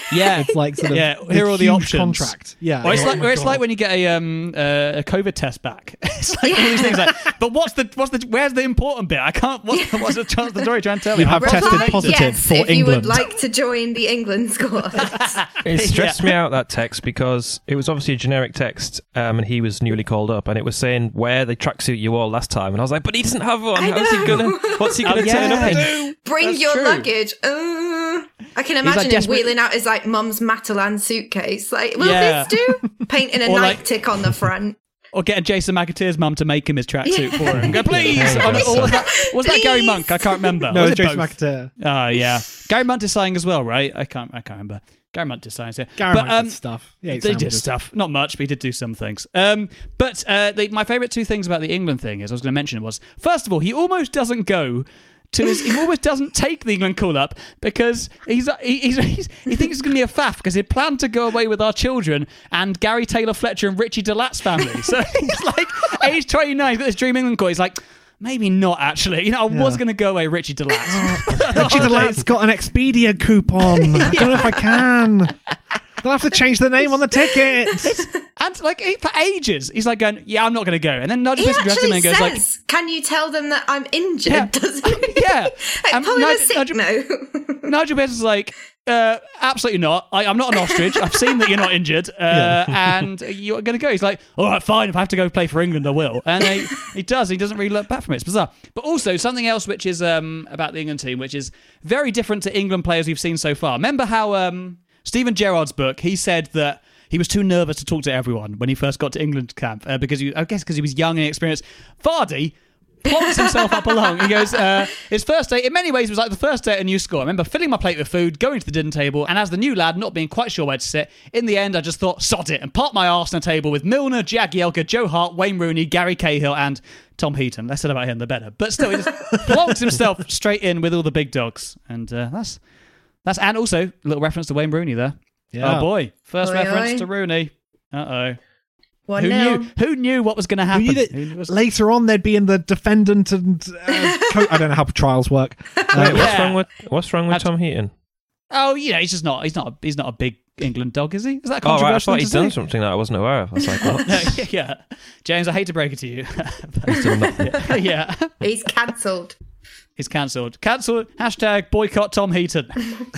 Speaker 3: Yeah,
Speaker 5: It's like sort of
Speaker 3: yeah.
Speaker 5: this
Speaker 3: Here are all the
Speaker 5: huge
Speaker 3: options.
Speaker 5: Contract. Yeah,
Speaker 3: Or it's
Speaker 5: Oh
Speaker 3: like,
Speaker 5: my
Speaker 3: or it's
Speaker 5: God.
Speaker 3: like when you get a um uh, a COVID test back. It's like all these things. Like, but what's the what's the where's the important bit? I can't. What's, what's the, what's the story trying to tell me?
Speaker 5: You have
Speaker 3: I'm
Speaker 5: tested
Speaker 6: Reply
Speaker 5: positive
Speaker 6: yes
Speaker 5: for
Speaker 6: if
Speaker 5: England.
Speaker 6: you would like to join the England squad.
Speaker 4: It stressed
Speaker 3: Yeah.
Speaker 4: me out, that text, because it was obviously a generic text, um, and he was newly called up, and it was saying wear the tracksuit you wore last time, and I was like, but he doesn't have one.
Speaker 6: I
Speaker 4: How's he
Speaker 6: know.
Speaker 4: gonna? What's he gonna
Speaker 3: Oh,
Speaker 4: turn up
Speaker 3: yeah.
Speaker 4: in?
Speaker 6: Bring
Speaker 3: That's
Speaker 6: your
Speaker 3: true.
Speaker 6: luggage. Uh, I can
Speaker 3: like
Speaker 6: imagine him
Speaker 3: desperate-
Speaker 6: wheeling out his like mum's Matalan suitcase. Like, will
Speaker 3: Yeah.
Speaker 6: this do? Painting a
Speaker 3: Or,
Speaker 6: night
Speaker 3: like-
Speaker 6: tick on the front.
Speaker 3: Or getting Jason McAteer's mum to make him his tracksuit for him. Go, please.
Speaker 4: Yeah,
Speaker 3: Oh, no, or was that, was that Gary
Speaker 6: Please.
Speaker 3: Monk? I can't remember.
Speaker 5: No,
Speaker 3: was
Speaker 5: it's
Speaker 3: it
Speaker 5: Jason
Speaker 3: both?
Speaker 5: McAteer.
Speaker 3: Oh yeah, Gary Monk is signing as well, right? I can't. I can't remember. Gary Monk did sign. Yeah.
Speaker 5: Gary
Speaker 3: but,
Speaker 5: Monk did
Speaker 3: um,
Speaker 5: stuff. Yeah, he
Speaker 3: they did
Speaker 5: sandwiches.
Speaker 3: stuff, not much, but he did do some things. Um, but uh, the, my favourite two things about the England thing is I was going to mention was first of all, he almost doesn't go to his. He almost doesn't take the England call up because he's he, he's, he's he thinks it's going to be a faff because he planned to go away with our children and Gary Taylor Fletcher and Richie DeLatte's family. So he's like age twenty-nine, he's got this Dream England call. He's like. Maybe not, actually. You know, I was going to go away Richie DeLatte.
Speaker 5: Richie DeLatte's got an Expedia coupon. I don't know if I can. They'll have to change the name on the tickets.
Speaker 3: And, like, he- for ages, he's like going, yeah, I'm not going to go. And then Nigel
Speaker 6: He
Speaker 3: Pearson drags him in
Speaker 6: actually
Speaker 3: and goes, like,
Speaker 6: says, "Can you tell them that I'm injured?"
Speaker 3: Yeah.
Speaker 6: Doesn't he?
Speaker 3: yeah.
Speaker 6: Like,
Speaker 3: Um,
Speaker 6: pull him a
Speaker 3: Nigel-
Speaker 6: sick
Speaker 3: Nigel-
Speaker 6: note.
Speaker 3: Nigel Pearson's like, uh, absolutely not. I, I'm not an ostrich. I've seen that you're not injured, uh, and you're going to go. He's like, all right, fine. If I have to go play for England, I will. And he, he does. He doesn't really look back from it. It's bizarre. But also something else which is um, about the England team, which is very different to England players we've seen so far. Remember how um, Stephen Gerrard's book, he said that he was too nervous to talk to everyone when he first got to England camp uh, because he, I guess because he was young and inexperienced. Vardy plops himself up along. He goes, uh, his first day, in many ways, was like the first day at a new school. I remember filling my plate with food, going to the dinner table, and as the new lad, not being quite sure where to sit, in the end, I just thought, sod it, and parked my arse on a table with Milner, Jagielka, Joe Hart, Wayne Rooney, Gary Cahill, and Tom Heaton. Less said about him, the better. But still, he just plonks himself straight in with all the big dogs. And uh, that's, that's, and also, a little reference to Wayne Rooney there.
Speaker 5: Yeah.
Speaker 3: Oh boy. First
Speaker 6: Oi,
Speaker 3: reference
Speaker 6: oi.
Speaker 3: to Rooney. Uh-oh.
Speaker 6: One
Speaker 3: Who
Speaker 6: nil.
Speaker 3: knew? Who knew what was going to
Speaker 5: We
Speaker 3: happen?
Speaker 5: knew that
Speaker 3: Who was-
Speaker 5: later on they'd be in the defendant and uh, co- I don't know how trials work.
Speaker 4: Wait,
Speaker 5: Uh,
Speaker 4: what's
Speaker 3: Yeah.
Speaker 4: wrong with what's wrong with
Speaker 3: That's-
Speaker 4: Tom Heaton?
Speaker 3: Oh, yeah, he's just not. He's not. A, he's not a big England dog, is he? Is that
Speaker 4: Oh, right, I
Speaker 3: controversial?
Speaker 4: thought
Speaker 3: to
Speaker 4: he'd done
Speaker 3: say?
Speaker 4: something that I wasn't aware of. I was like, what?
Speaker 3: No, yeah, James, I hate to break it to you.
Speaker 4: He's done nothing.
Speaker 3: yeah,
Speaker 6: He's cancelled.
Speaker 3: he's cancelled. Cancelled. Hashtag boycott Tom Heaton.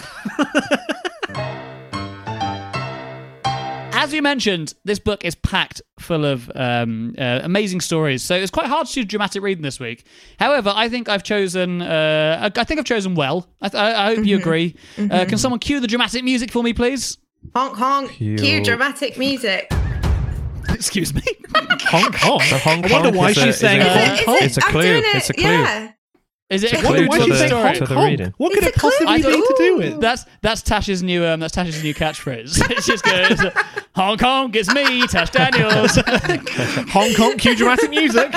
Speaker 3: As we mentioned, this book is packed full of um, uh, amazing stories, so it's quite hard to do dramatic reading this week. However, I think I've chosen. Uh, I I think I've chosen well. I, th- I hope you agree. Uh, can someone cue the dramatic music for me, please?
Speaker 6: Honk honk.
Speaker 4: Cute.
Speaker 6: Cue dramatic music.
Speaker 3: Excuse me.
Speaker 5: Hong Kong.
Speaker 4: The Hong
Speaker 5: I wonder
Speaker 4: Kong
Speaker 5: why
Speaker 4: is a-
Speaker 5: she's
Speaker 4: is
Speaker 5: saying
Speaker 4: a-
Speaker 5: Hong
Speaker 6: Is it-
Speaker 5: Kong.
Speaker 6: is it-
Speaker 4: It's a
Speaker 6: I'm
Speaker 4: clue.
Speaker 6: doing it,
Speaker 4: It's a clue.
Speaker 6: Yeah.
Speaker 3: Is it a
Speaker 6: I
Speaker 5: I wonder
Speaker 3: clue
Speaker 5: why
Speaker 3: to
Speaker 5: she's
Speaker 3: the
Speaker 5: saying
Speaker 3: story?
Speaker 5: Hong
Speaker 4: To the
Speaker 5: Kong.
Speaker 4: reading.
Speaker 5: What could
Speaker 6: It's
Speaker 5: it
Speaker 6: a clue.
Speaker 5: possibly
Speaker 3: I
Speaker 5: be
Speaker 3: thought-
Speaker 5: to do with?
Speaker 3: That's that's Tash's new um that's Tash's new catchphrase. It's just goes Hong Kong, it's me, Tash Daniels.
Speaker 5: Hong Kong, cue dramatic music.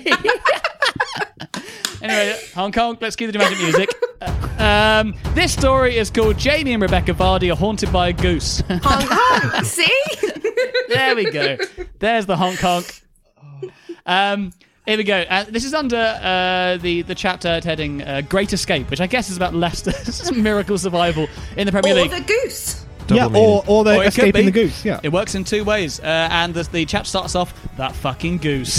Speaker 3: Anyway, Hong Kong, let's cue the dramatic music. Um, this story is called Jamie and Rebecca Vardy are haunted by a goose.
Speaker 6: Honk honk. See?
Speaker 3: There we go. There's the Hong Kong. Um, here we go. Uh, this is under uh, the the chapter heading uh, "Great Escape," which I guess is about Leicester's miracle survival in the Premier
Speaker 6: Or
Speaker 3: League.
Speaker 6: the goose.
Speaker 4: Double
Speaker 5: Yeah,
Speaker 4: meaning.
Speaker 5: or, or they're
Speaker 3: Or it could
Speaker 5: escaping
Speaker 3: be.
Speaker 5: the goose. Yeah.
Speaker 3: It works in two ways, uh, and the, the chapter starts off that fucking goose.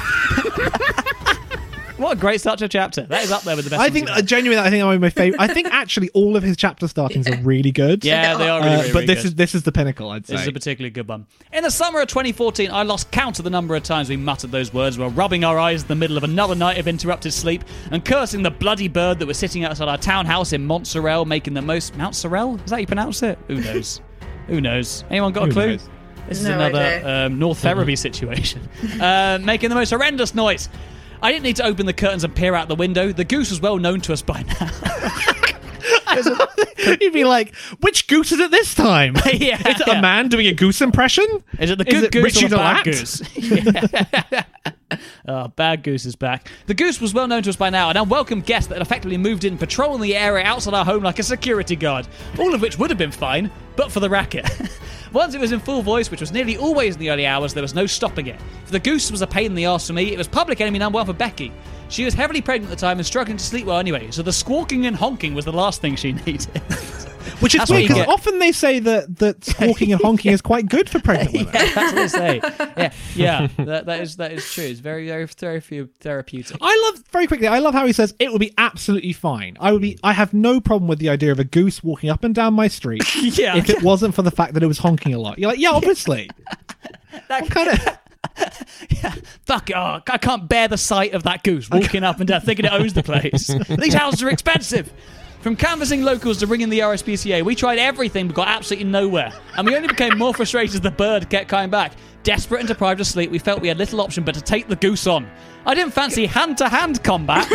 Speaker 3: What a great start to a chapter. That is up there with the best.
Speaker 5: I
Speaker 3: ones
Speaker 5: think,
Speaker 3: we've
Speaker 5: uh,
Speaker 3: had.
Speaker 5: genuinely, I think I'm my favorite. I think actually all of his chapter startings are really good.
Speaker 3: Yeah, they are really,
Speaker 5: Uh,
Speaker 3: really,
Speaker 5: but
Speaker 3: really
Speaker 5: this
Speaker 3: good.
Speaker 5: is this is the pinnacle, I'd say.
Speaker 3: This is a particularly good one. In the summer of twenty fourteen, I lost count of the number of times we muttered those words while rubbing our eyes in the middle of another night of interrupted sleep and cursing the bloody bird that was sitting outside our townhouse in Montserrat, making the most... Mount Sorel? Is that how you pronounce it? Who knows? Who knows? Anyone got a
Speaker 5: Who
Speaker 3: clue?
Speaker 5: knows?
Speaker 3: This is
Speaker 6: No
Speaker 3: another
Speaker 6: idea.
Speaker 3: um, North Ferriby situation. uh, making the most horrendous noise. I didn't need to open the curtains and peer out the window. The goose was well known to us by now.
Speaker 5: You'd be like, which goose is it this time?
Speaker 3: Yeah.
Speaker 5: Is it a man doing a goose impression?
Speaker 3: Is it the
Speaker 5: Is
Speaker 3: good
Speaker 5: it
Speaker 3: goose
Speaker 5: Richie
Speaker 3: or the bad
Speaker 5: Delatte?
Speaker 3: goose? Yeah. Oh, bad goose is back. The goose was well known to us by now, an unwelcome guest that had effectively moved in, patrolling the area outside our home like a security guard. All of which would have been fine, but for the racket. Once it was in full voice, which was nearly always in the early hours, there was no stopping it. If the goose was a pain in the arse for me, it was public enemy number one for Becky. She was heavily pregnant at the time and struggling to sleep well anyway, so the squawking and honking was the last thing she needed.
Speaker 5: Which is
Speaker 3: That's what
Speaker 5: weird
Speaker 3: you
Speaker 5: because
Speaker 3: get.
Speaker 5: often they say that that squawking and honking is quite good for pregnant women.
Speaker 3: Yeah, that's what they say. Yeah, yeah, that, that is that is true. It's very, very, very few therapeutic.
Speaker 5: I love very quickly. I love how he says it would be absolutely fine. I would be. I have no problem with the idea of a goose walking up and down my street.
Speaker 3: Yeah.
Speaker 5: If it wasn't for the fact that it was honking a lot, you're like, yeah, obviously. What kind of?
Speaker 3: Yeah, fuck it. Oh, I can't bear the sight of that goose walking up and down, thinking it owns the place. These houses are expensive. From canvassing locals to ringing the R S P C A, we tried everything but got absolutely nowhere. And we only became more frustrated as the bird kept coming back. Desperate and deprived of sleep, we felt we had little option but to take the goose on. I didn't fancy hand-to-hand combat.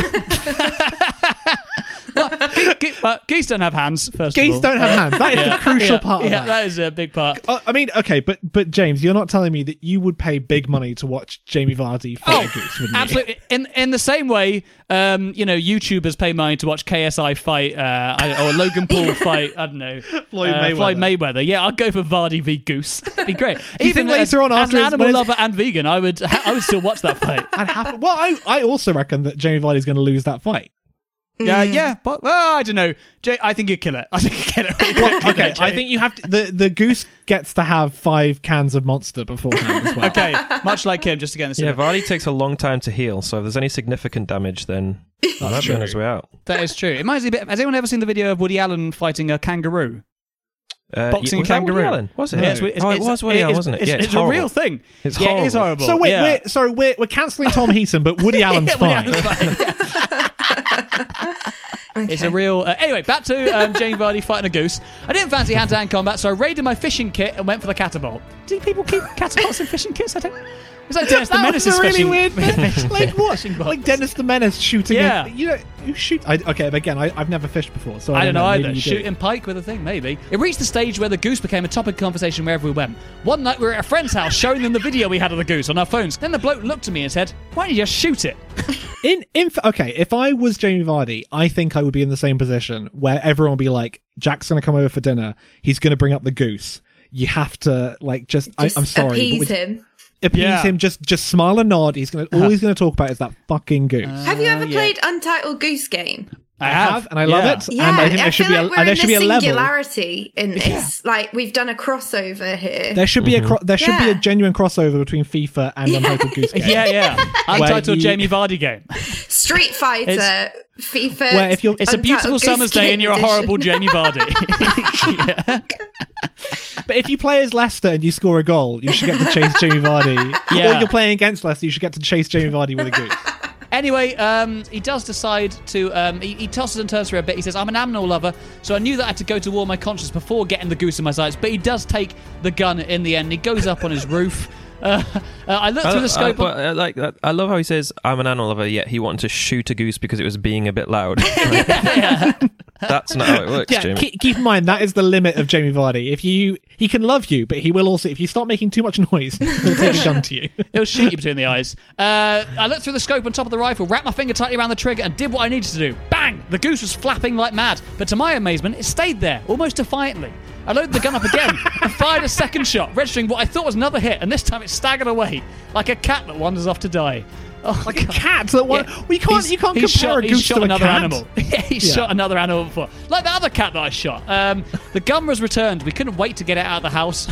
Speaker 3: Well, ge- ge- uh, geese don't have hands, first
Speaker 5: Geese
Speaker 3: of all.
Speaker 5: don't have hands. That is
Speaker 3: Yeah,
Speaker 5: the crucial
Speaker 3: yeah,
Speaker 5: part of
Speaker 3: yeah,
Speaker 5: that.
Speaker 3: that is a big part.
Speaker 5: Uh, I mean, okay, but but James, you're not telling me that you would pay big money to watch Jamie Vardy fight a goose, wouldn't you?
Speaker 3: Absolutely. In in the same way, um, you know, YouTubers pay money to watch K S I fight, uh, I don't- or Logan Paul fight, I don't know,
Speaker 5: Floyd
Speaker 3: uh,
Speaker 5: Mayweather.
Speaker 3: Floyd Mayweather. Yeah, I'd go for Vardy v Goose. That'd be great.
Speaker 5: you
Speaker 3: Even
Speaker 5: think
Speaker 3: as,
Speaker 5: later on
Speaker 3: as
Speaker 5: after
Speaker 3: an
Speaker 5: his-
Speaker 3: animal
Speaker 5: when his-
Speaker 3: lover and vegan, I would I would still watch that fight.
Speaker 5: And half, well, I I also reckon that Jamie Vardy's going to lose that fight.
Speaker 3: Yeah, yeah, but well, I don't know. Jay, I think he'd kill it. I think he'd kill it.
Speaker 5: Well, okay, I think you have to. The the goose gets to have five cans of Monster beforehand as well.
Speaker 3: Okay, much like him, just to get in the
Speaker 4: Yeah,
Speaker 3: cinema.
Speaker 4: Vardy takes a long time to heal, so if there's any significant damage, then he might be on his way out.
Speaker 3: That is true. It reminds me a bit. Has anyone ever seen the video of Woody Allen fighting a kangaroo?
Speaker 4: Uh,
Speaker 3: Boxing
Speaker 4: was that
Speaker 3: kangaroo.
Speaker 4: Woody Allen? Was it?
Speaker 3: Yeah, it's- it's-
Speaker 4: oh, it
Speaker 3: it's-
Speaker 4: was Woody Allen,
Speaker 3: it's-
Speaker 4: wasn't it?
Speaker 3: It's,
Speaker 4: Yeah,
Speaker 3: it's,
Speaker 4: it's
Speaker 3: a
Speaker 4: horrible.
Speaker 3: real thing.
Speaker 4: It's
Speaker 3: yeah, it is
Speaker 4: horrible.
Speaker 3: horrible.
Speaker 5: So wait,
Speaker 3: yeah.
Speaker 5: we're sorry, we're we're cancelling Tom Heaton, but Woody Allen's
Speaker 3: Yeah, Woody
Speaker 5: fine.
Speaker 3: Allen's fine. Yeah. It's a real... Uh, anyway, back to um, Jamie Vardy fighting a goose. I didn't fancy hand-to-hand combat, so I raided my fishing kit and went for the catapult. Do people keep catapults in fishing kits? I don't... It's like Dennis the
Speaker 5: That
Speaker 3: Menace's
Speaker 5: was a really
Speaker 3: fishing...
Speaker 5: weird bit. Like what?
Speaker 3: fishing box.
Speaker 5: Like Dennis the Menace shooting.
Speaker 3: Yeah.
Speaker 5: A, you know, you shoot. I, okay, but again, I, I've never fished before, so I,
Speaker 3: I don't know
Speaker 5: Maybe
Speaker 3: either.
Speaker 5: you do.
Speaker 3: Shooting pike with a thing, maybe. It reached the stage where the goose became a topic of conversation wherever we went. One night we were at a friend's house showing them the video we had of the goose on our phones. Then the bloke looked at me and said, "Why don't you just shoot it?"
Speaker 5: In, in okay, if I was Jamie Vardy, I think I would be in the same position where everyone would be like, Jack's going to come over for dinner. He's going to bring up the goose. You have to, like, just, I,
Speaker 6: Just
Speaker 5: I'm sorry. but
Speaker 6: appease
Speaker 5: with-
Speaker 6: him.
Speaker 5: Appease
Speaker 3: Yeah.
Speaker 5: him, just just smile and nod. He's gonna all he's gonna talk about is that fucking goose.
Speaker 6: Have you ever
Speaker 3: yeah.
Speaker 6: played Untitled Goose Game?
Speaker 3: I
Speaker 5: have, and I love
Speaker 3: Yeah.
Speaker 5: it.
Speaker 6: Yeah,
Speaker 5: and I think there should
Speaker 6: feel
Speaker 5: be a,
Speaker 6: like we're
Speaker 5: and there
Speaker 6: in
Speaker 5: should be
Speaker 6: a
Speaker 5: a level.
Speaker 6: singularity in this. Like we've done a crossover here.
Speaker 5: There should be a cro- there should be a
Speaker 6: Yeah.
Speaker 5: genuine crossover between FIFA and Untitled Goose Game.
Speaker 3: Yeah, yeah. Untitled
Speaker 5: you-
Speaker 3: Jamie Vardy game.
Speaker 6: Street Fighter, FIFA.
Speaker 5: Where if you're-
Speaker 3: It's a beautiful
Speaker 6: Untitled
Speaker 3: summer's
Speaker 6: Goose
Speaker 3: day
Speaker 6: Game
Speaker 3: and you're a
Speaker 6: edition.
Speaker 3: horrible Jamie Vardy. Yeah.
Speaker 5: But if you play as Leicester and you score a goal, you should get to chase Jamie Vardy.
Speaker 3: Yeah.
Speaker 5: Or you're playing against Leicester, you should get to chase Jamie Vardy with a goose.
Speaker 3: Anyway, um, he does decide to. Um, he, he tosses and turns for a bit. He says, "I'm an animal lover, so I knew that I had to go to war my conscience before getting the goose in my sights." But he does take the gun in the end. He goes up on his roof. Uh, uh, I looked through the scope.
Speaker 4: I, but, uh, like that. I love how he says, "I'm an animal lover," yet he wanted to shoot a goose because it was being a bit loud. That's not how it works,
Speaker 5: Yeah,
Speaker 4: Jamie.
Speaker 5: keep, keep in mind that is the limit of Jamie Vardy. If you he can love you, but he will also if you start making too much noise, he'll take a gun to you.
Speaker 3: It'll shoot you between the eyes. Uh, I looked through the scope on top of the rifle, wrapped my finger tightly around the trigger, and did what I needed to do. Bang! The goose was flapping like mad, but to my amazement, it stayed there, almost defiantly. I loaded the gun up again and fired a second shot, registering what I thought was another hit, and this time it staggered away, like a cat that wanders off to die. Oh,
Speaker 5: Like a cat that one.
Speaker 3: Yeah.
Speaker 5: Well, you can't
Speaker 3: He's-
Speaker 5: you can't
Speaker 3: he's
Speaker 5: compare
Speaker 3: shot,
Speaker 5: a
Speaker 3: he's
Speaker 5: goose
Speaker 3: shot
Speaker 5: to a
Speaker 3: another
Speaker 5: cat.
Speaker 3: animal. Yeah, he
Speaker 5: Yeah.
Speaker 3: shot another animal before, like the other cat that I shot. Um, the gun was returned. We couldn't wait to get it out of the house.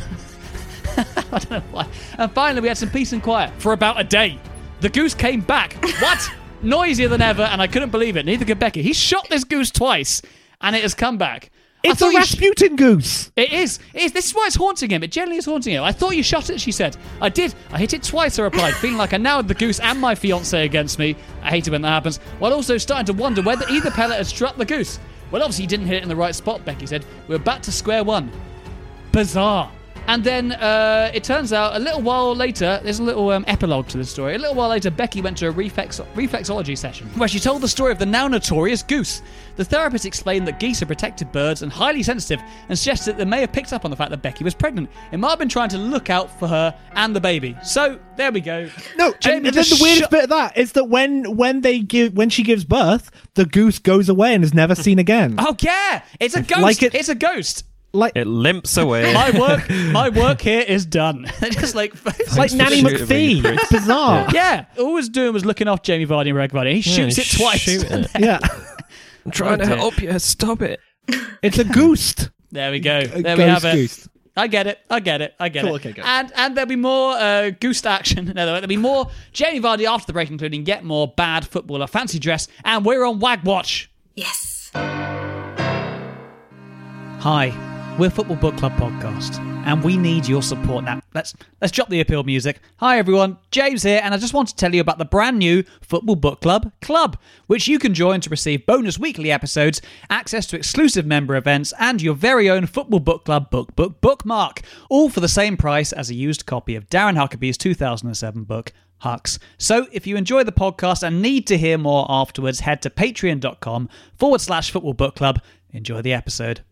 Speaker 3: I don't know why. And finally, we had some peace and quiet for about a day. The goose came back. What? Noisier than ever, and I couldn't believe it. Neither could Becky. He shot this goose twice, and it has come back. I
Speaker 5: It's
Speaker 3: thought
Speaker 5: a
Speaker 3: you sh-
Speaker 5: Rasputin goose.
Speaker 3: It is. It is. This is why it's haunting him. It generally is haunting him. I thought you shot it, she said. I did. I hit it twice, I replied, feeling like I now had the goose and my fiancée against me. I hate it when that happens. While also starting to wonder whether either pellet had struck the goose. Well, obviously, you didn't hit it in the right spot, Becky said. We're back to square one. Bizarre. And then uh, it turns out a little while later, there's a little um, epilogue to this story. A little while later, Becky went to a reflex- reflexology session where she told the story of the now notorious goose. The therapist explained that geese are protected birds and highly sensitive and suggested that they may have picked up on the fact that Becky was pregnant. It might have been trying to look out for her and the baby. So, there we go.
Speaker 5: No,
Speaker 3: Jamie
Speaker 5: and, and then
Speaker 3: just
Speaker 5: the weirdest
Speaker 3: shot-
Speaker 5: bit of that is that when when they give when she gives birth, the goose goes away and is never seen again.
Speaker 3: Oh, yeah! It's a ghost!
Speaker 5: Like it-
Speaker 3: it's a ghost!
Speaker 5: Like
Speaker 4: It limps away.
Speaker 3: My work my work here is done. Just like...
Speaker 5: it's like
Speaker 4: for
Speaker 5: Nanny
Speaker 4: shooting me,
Speaker 5: McPhee.
Speaker 4: Chris.
Speaker 5: It's bizarre.
Speaker 3: Yeah, all he was doing was looking off Jamie Vardy and Reg Vardy. He shoots
Speaker 4: Yeah,
Speaker 3: it twice.
Speaker 4: shoot it.
Speaker 5: Yeah.
Speaker 4: I'm trying to
Speaker 3: Oh, dear.
Speaker 4: help you. Stop it.
Speaker 5: It's a goose.
Speaker 3: There we go.
Speaker 5: G-
Speaker 3: There we have it.
Speaker 5: goose.
Speaker 3: I get it. I get it. I get
Speaker 5: Cool,
Speaker 3: it.
Speaker 5: okay, good.
Speaker 3: And and there'll be more uh, goose action. No, there'll be more Jamie Vardy after the break, including Get More, Bad Footballer, Fancy Dress, and we're on Wag Watch.
Speaker 6: Yes.
Speaker 3: Hi, we're Football Book Club podcast, and we need your support now. Let's let's drop the appeal music. Hi everyone, James here, and I just want to tell you about the brand new Football Book Club Club, which you can join to receive bonus weekly episodes, access to exclusive member events, and your very own Football Book Club book book bookmark, all for the same price as a used copy of Darren Huckabee's two thousand seven book, Hucks. So if you enjoy the podcast and need to hear more afterwards, head to patreon.com forward slash football book club. Enjoy the episode.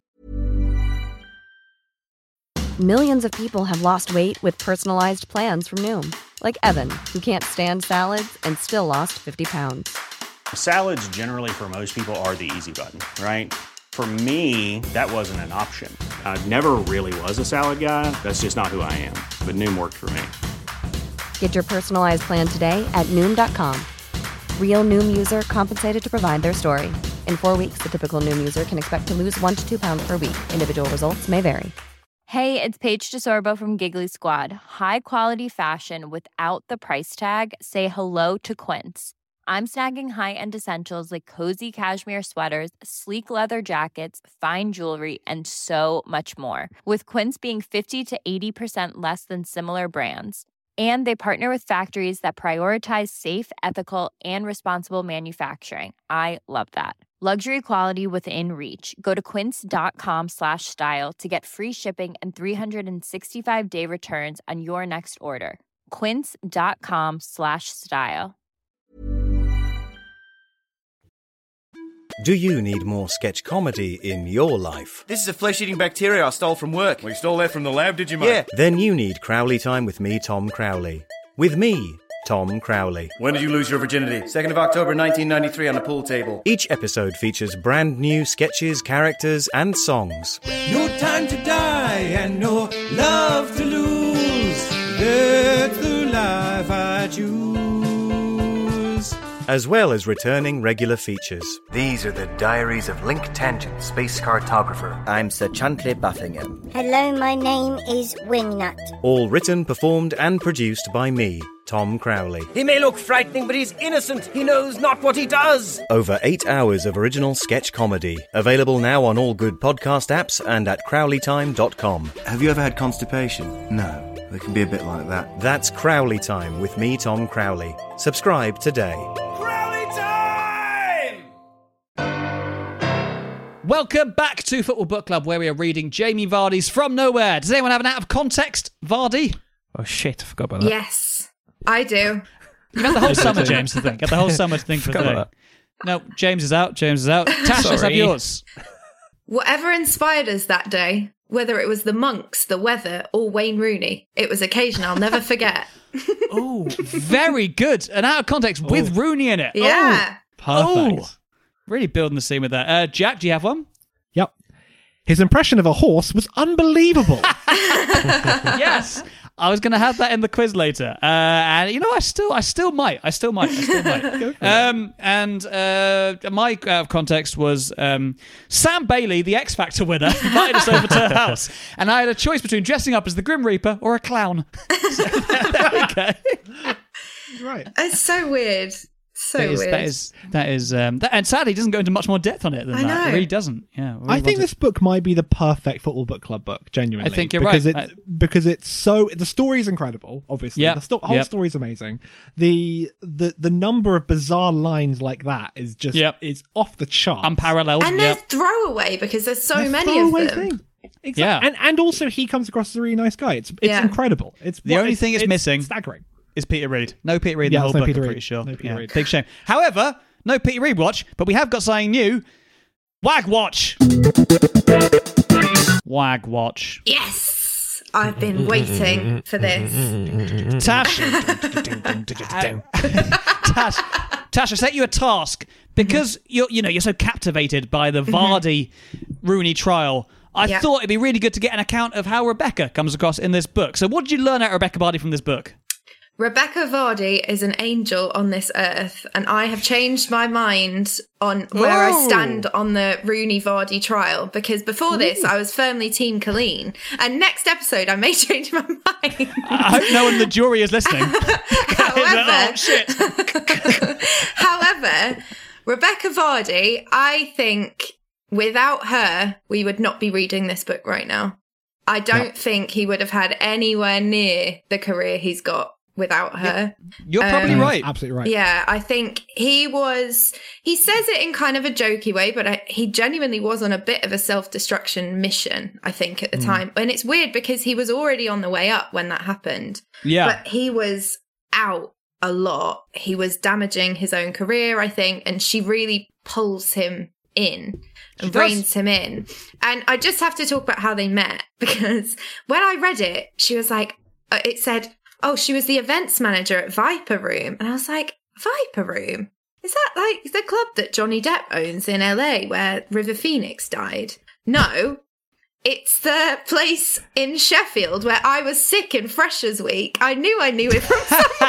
Speaker 7: Millions of people have lost weight with personalized plans from Noom. Like Evan, who can't stand salads and still lost fifty pounds.
Speaker 8: Salads generally for most people are the easy button, right? For me, that wasn't an option. I never really was a salad guy. That's just not who I am. But Noom worked for me.
Speaker 7: Get your personalized plan today at Noom dot com. Real Noom user compensated to provide their story. In four weeks, the typical Noom user can expect to lose one to two pounds per week. Individual results may vary.
Speaker 9: Hey, it's Paige DeSorbo from Giggly Squad. High quality fashion without the price tag. Say hello to Quince. I'm snagging high-end essentials like cozy cashmere sweaters, sleek leather jackets, fine jewelry, and so much more. With Quince being fifty to eighty percent less than similar brands. And they partner with factories that prioritize safe, ethical, and responsible manufacturing. I love that. Luxury quality within reach. Go to quince.com slash style to get free shipping and three sixty-five day returns on your next order. Quince.com slash style.
Speaker 10: Do you need more sketch comedy in your life?
Speaker 11: This is a flesh-eating bacteria I stole from work.
Speaker 12: We stole that from the lab, did you, mate?
Speaker 11: Yeah.
Speaker 10: Then you need Crowley Time with me, Tom Crowley. With me, Tom Crowley.
Speaker 11: When did you lose your virginity? second of October nineteen ninety-three on the pool table.
Speaker 10: Each episode features brand new sketches, characters, and songs.
Speaker 13: No time to die and no love to lose. That's the life I choose.
Speaker 10: As well as returning regular features.
Speaker 14: These are the diaries of Link Tangent, space cartographer.
Speaker 15: I'm Sir Chantley Buffingham.
Speaker 16: Hello, my name is Wingnut.
Speaker 10: All written, performed, and produced by me, Tom Crowley.
Speaker 17: He may look frightening, but he's innocent. He knows not what he does.
Speaker 10: Over eight hours of original sketch comedy. Available now on all good podcast apps and at crowley time dot com.
Speaker 18: Have you ever had constipation? No, they can be a bit like that.
Speaker 10: That's Crowley Time with me, Tom Crowley. Subscribe today.
Speaker 13: Crowley Time!
Speaker 3: Welcome back to Football Book Club, where we are reading Jamie Vardy's From Nowhere. Does anyone have an out of context Vardy?
Speaker 4: Oh shit, I forgot about that.
Speaker 6: Yes, I do.
Speaker 3: You've had the whole summer, James, to think. Got the whole summer to think for
Speaker 4: Forgot
Speaker 3: the
Speaker 4: about
Speaker 3: No, James is out. James is out. Tash, let's have yours.
Speaker 6: Whatever inspired us that day, whether it was the monks, the weather, or Wayne Rooney, it was occasion I'll never forget.
Speaker 3: Oh, very good. An out of context oh. with Rooney in it.
Speaker 6: Yeah.
Speaker 3: Oh, perfect. Oh. Really building the scene with that. Uh, Jack, do you have one?
Speaker 5: Yep. His impression of a horse was unbelievable.
Speaker 3: Yes. I was going to have that in the quiz later, uh, and you know, I still, I still might, I still might, I still might. um, and uh, my out of context was um, Sam Bailey, the X Factor winner, invited us over to her house, and I had a choice between dressing up as the Grim Reaper or a clown. So, there, there we go.
Speaker 5: Right.
Speaker 6: It's so weird. So
Speaker 3: that is,
Speaker 6: weird.
Speaker 3: That is, that is, um, that, and sadly, he doesn't go into much more depth on it than
Speaker 6: I
Speaker 3: that.
Speaker 6: know.
Speaker 3: It really doesn't. Yeah, really
Speaker 5: I think
Speaker 3: it.
Speaker 5: this book might be the perfect football book club book. Genuinely,
Speaker 3: I think you're
Speaker 5: because
Speaker 3: right.
Speaker 5: It, I... Because it's so the story is incredible. Obviously,
Speaker 3: Yep.
Speaker 5: the sto- whole
Speaker 3: Yep.
Speaker 5: story is amazing. The the the number of bizarre lines like that is just
Speaker 3: Yep.
Speaker 5: is off the chart,
Speaker 3: unparalleled.
Speaker 6: And
Speaker 3: yep.
Speaker 6: they're throwaway because there's so
Speaker 5: They're
Speaker 6: many of
Speaker 5: throwaway
Speaker 6: them.
Speaker 5: thing. Exactly.
Speaker 3: Yeah.
Speaker 5: And and also he comes across as a really nice guy. It's it's
Speaker 6: Yeah.
Speaker 5: incredible. It's
Speaker 3: The
Speaker 5: what-
Speaker 3: only
Speaker 5: it's-
Speaker 3: thing it's missing
Speaker 5: staggering.
Speaker 3: is Peter Reid. No Peter Reid in
Speaker 5: Yeah,
Speaker 3: the whole
Speaker 5: there's no
Speaker 3: book,
Speaker 5: Peter
Speaker 3: I'm
Speaker 5: Reid.
Speaker 3: pretty sure.
Speaker 5: No Peter
Speaker 3: Yeah,
Speaker 5: Reid.
Speaker 3: big shame. However, no Peter Reid watch, but we have got something new. Wag Watch. Wag Watch.
Speaker 6: Yes, I've been waiting for this.
Speaker 3: Tash. Tash. Tash, I set you a task because you're, you know, you're so captivated by the Vardy Rooney trial. I
Speaker 6: Yeah.
Speaker 3: thought it'd be really good to get an account of how Rebecca comes across in this book. So, what did you learn out of Rebecca Vardy from this book?
Speaker 6: Rebecca Vardy is an angel on this earth, and I have changed my mind on where
Speaker 3: Whoa.
Speaker 6: I stand on the Rooney Vardy trial, because before Ooh. this I was firmly Team Colleen, and next episode I may change my mind.
Speaker 3: I hope no one in the jury is listening.
Speaker 6: However,
Speaker 3: oh, shit.
Speaker 6: However, Rebecca Vardy, I think without her we would not be reading this book right now. I don't yep. think he would have had anywhere near the career he's got without her.
Speaker 3: You're probably
Speaker 6: um,
Speaker 3: right.
Speaker 5: Absolutely right.
Speaker 6: Yeah, I think he was, he says it in kind of a jokey way, but I, he genuinely was on a bit of a self-destruction mission, I think, at the mm. time. And it's weird because he was already on the way up when that happened.
Speaker 3: Yeah.
Speaker 6: But he was out a lot. He was damaging his own career, I think, and she really pulls him in and reins him in. And I just have to talk about how they met, because when I read it, she was like, uh, it said, oh, she was the events manager at Viper Room. And I was like, Viper Room? Is that like the club that Johnny Depp owns in L A where River Phoenix died? No, it's the place in Sheffield where I was sick in Freshers Week. I knew I knew it from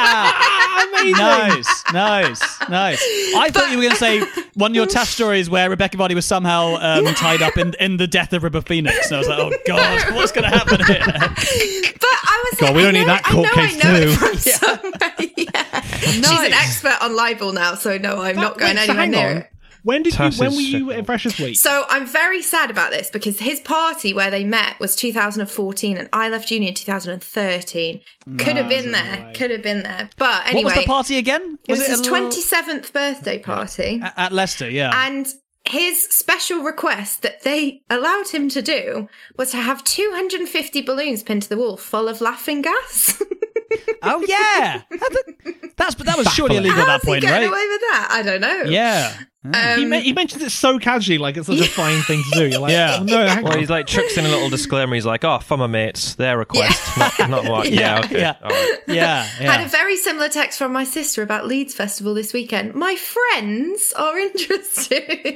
Speaker 6: somewhere.
Speaker 3: Nice, nice, nice. I but, thought you were going to say one of your Tash stories where Rebecca Vardy was somehow um, tied up in, in the death of River Phoenix. And I was like, oh, God, what's going to happen here?
Speaker 6: But I was
Speaker 5: God,
Speaker 6: like,
Speaker 5: we don't
Speaker 6: I
Speaker 5: need
Speaker 6: know,
Speaker 5: that court
Speaker 6: I know,
Speaker 5: case
Speaker 6: I know
Speaker 5: too.
Speaker 6: It from somewhere. Yeah. Nice. She's an expert on libel now, so no, I'm that, not going wait, anywhere
Speaker 5: so
Speaker 6: near
Speaker 5: on.
Speaker 6: it.
Speaker 5: When did you, when were you at Freshers Week?
Speaker 6: So I'm very sad about this because his party where they met was two thousand fourteen and I left uni in two thousand thirteen. Could have been there. Way. Could have been there. But anyway.
Speaker 3: What was the party again?
Speaker 6: Was it was
Speaker 3: it
Speaker 6: his
Speaker 3: little...
Speaker 6: twenty-seventh birthday party.
Speaker 3: At, at Leicester, yeah.
Speaker 6: And his special request that they allowed him to do was to have two hundred fifty balloons pinned to the wall full of laughing gas.
Speaker 3: Oh, yeah. That's, that was surely illegal at that point,
Speaker 6: right? How's he getting
Speaker 3: right?
Speaker 6: away with that? I don't know.
Speaker 3: Yeah.
Speaker 6: Um,
Speaker 5: he, me- he mentions it so casually, like it's such a fine thing to do. You're like,
Speaker 3: yeah.
Speaker 5: oh, no, hang
Speaker 4: Well,
Speaker 5: on.
Speaker 4: he's like chucks in a little disclaimer. He's like, oh, for my mates, their request, yeah. not, not what. Yeah, yeah, okay.
Speaker 3: Yeah.
Speaker 4: All right.
Speaker 3: yeah, yeah.
Speaker 6: Had a very similar text from my sister about Leeds Festival this weekend. My friends are interested.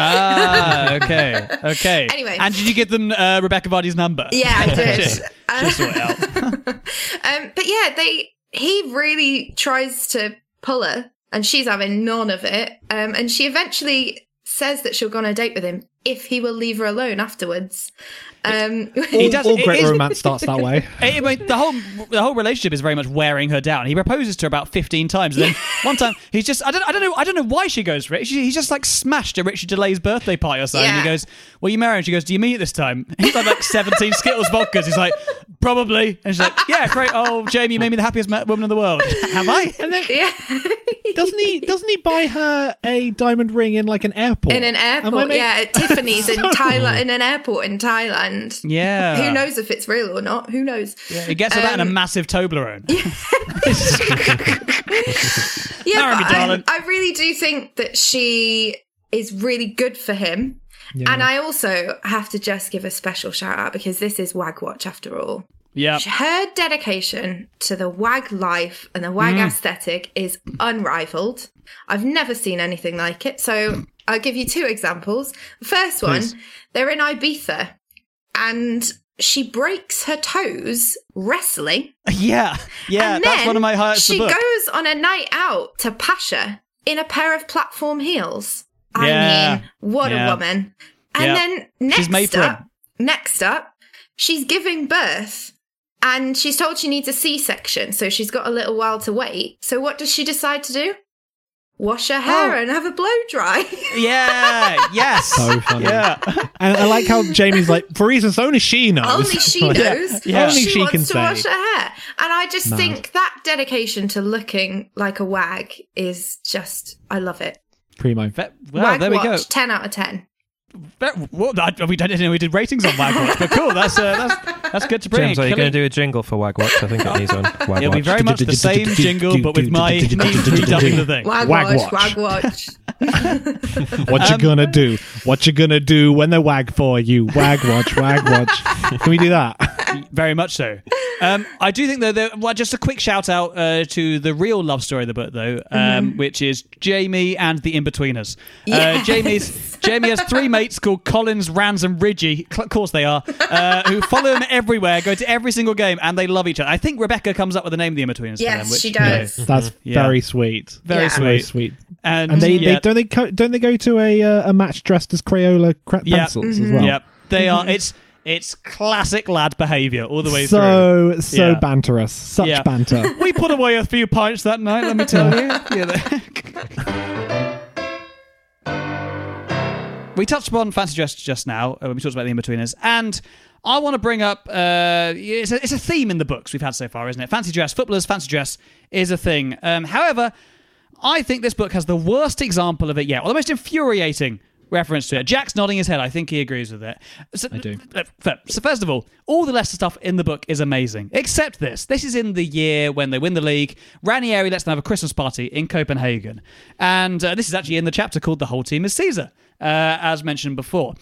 Speaker 3: Ah, okay, okay.
Speaker 6: Anyway.
Speaker 3: And did you give them uh, Rebecca Vardy's number?
Speaker 6: Yeah, I did.
Speaker 3: She'll sort it out.
Speaker 6: um, but yeah, they he really tries to pull her, and she's having none of it. Um, and she eventually says that she'll go on a date with him if he will leave her alone afterwards. Um,
Speaker 5: all,
Speaker 3: does,
Speaker 5: all great
Speaker 3: is,
Speaker 5: romance starts that way.
Speaker 3: I mean, the whole the whole relationship is very much wearing her down. He proposes to her about fifteen times, and then one time he's just I don't I don't know I don't know why she goes for it. She, he's just like smashed at Richard DeLay's birthday party or something.
Speaker 6: Yeah.
Speaker 3: And he goes, "Will you marry?" And she goes, "Do you mean it this time?" And he's had like seventeen Skittles vodkas. He's like, "Probably." And she's like, "Yeah, great. Oh, Jamie, you made me the happiest woman in the world." Have I?
Speaker 5: And then,
Speaker 6: yeah.
Speaker 5: doesn't he? Doesn't he buy her a diamond ring in like an airport?
Speaker 6: In an airport,
Speaker 5: making...
Speaker 6: yeah, at Tiffany's in Thailand, in an airport in Thailand.
Speaker 3: Yeah.
Speaker 6: Who knows if it's real or not? Who knows?
Speaker 3: Yeah, he gets her um, that in a massive Toblerone.
Speaker 6: yeah,
Speaker 3: Marry me,
Speaker 6: but
Speaker 3: darling.
Speaker 6: I, I really do think that she is really good for him.
Speaker 5: Yeah.
Speaker 6: And I also have to just give a special shout out because this is Wag Watch after all.
Speaker 3: Yeah.
Speaker 6: Her dedication to the Wag life and the Wag mm. aesthetic is unrivaled. I've never seen anything like it. So I'll give you two examples. The first one, Please. They're in Ibiza and she breaks her toes wrestling.
Speaker 3: Yeah, yeah,
Speaker 6: and
Speaker 3: that's
Speaker 6: then
Speaker 3: one of my highlights
Speaker 6: she
Speaker 3: of the book.
Speaker 6: goes on a night out to Pasha in a pair of platform heels. I
Speaker 3: yeah.
Speaker 6: mean, what
Speaker 3: yeah.
Speaker 6: a woman. And
Speaker 3: yeah.
Speaker 6: then next
Speaker 3: she's made for
Speaker 6: up,
Speaker 3: him.
Speaker 6: next up, she's giving birth and she's told she needs a C-section, so she's got a little while to wait. So what does she decide to do? Wash her hair
Speaker 5: oh.
Speaker 6: and have a blow dry.
Speaker 3: Yeah, yes.
Speaker 5: So funny.
Speaker 3: Yeah.
Speaker 5: And I like how Jamie's like, for reasons only she knows.
Speaker 6: Only she
Speaker 5: like,
Speaker 6: knows.
Speaker 5: Yeah. Only
Speaker 6: she,
Speaker 5: she
Speaker 6: wants
Speaker 5: can
Speaker 6: to
Speaker 5: say.
Speaker 6: wash her hair. And I just
Speaker 5: Mad.
Speaker 6: think that dedication to looking like a wag is just, I love it.
Speaker 5: Primo.
Speaker 3: Well,
Speaker 6: Wag
Speaker 3: there we go.
Speaker 6: Watch, ten out of ten.
Speaker 3: Well, I, we didn't know we did ratings on Wag Watch, but cool. That's uh, that's that's good to bring.
Speaker 4: James, are you going to do a jingle for Wag Watch? I think it needs one. Wag
Speaker 3: It'll
Speaker 4: Watch.
Speaker 3: be very much the same jingle, but with my me redubbing the thing.
Speaker 6: Wag,
Speaker 5: Wag
Speaker 6: Watch,
Speaker 5: Watch.
Speaker 6: Wag Watch.
Speaker 5: What you
Speaker 3: Um,
Speaker 5: gonna do? What you gonna do when they wag for you? Wag Watch, Wag Watch. Can we do that?
Speaker 3: Very much so. Um, I do think, though, that, well, just a quick shout out uh, to the real love story of the book, though, um, mm-hmm. which is Jamie and the In-Betweeners. Yes. Uh, Jamie's, Jamie has three mates called Collins, Rans, and Ridgie. Of course they are. Uh, who follow him everywhere, go to every single game, and they love each other. I think Rebecca comes up with the name of the In-Betweeners.
Speaker 6: Yes,
Speaker 3: for them, which,
Speaker 6: she does.
Speaker 3: You know,
Speaker 5: That's
Speaker 3: yeah.
Speaker 5: very sweet.
Speaker 3: Very
Speaker 6: yeah.
Speaker 3: sweet.
Speaker 5: Very sweet.
Speaker 3: And,
Speaker 5: and they,
Speaker 3: yeah.
Speaker 5: they don't they co- don't they go to a uh, a match dressed as Crayola cra-
Speaker 3: Yep.
Speaker 5: pencils
Speaker 3: Mm-hmm.
Speaker 5: as well?
Speaker 3: Yep, they are. It's it's classic lad behaviour all the way
Speaker 5: so,
Speaker 3: through.
Speaker 5: So so
Speaker 3: yeah.
Speaker 5: banterous, such
Speaker 3: yeah.
Speaker 5: banter.
Speaker 3: We put away a few pints that night. Let me tell you. Yeah, we touched upon fancy dress just now when we talked about the In-Betweeners, and I want to bring up uh, it's, a, it's a theme in the books we've had so far, isn't it? Fancy dress, footballers, fancy dress is a thing. Um, however, I think this book has the worst example of it yet, or the most infuriating reference to it. Jack's nodding his head. I think he agrees with it. So,
Speaker 5: I do.
Speaker 3: So first of all, all the Leicester stuff in the book is amazing, except this. This is in the year when they win the league. Ranieri lets them have a Christmas party in Copenhagen. And uh, this is actually in the chapter called The Whole Team is Caesar. Uh, as mentioned before.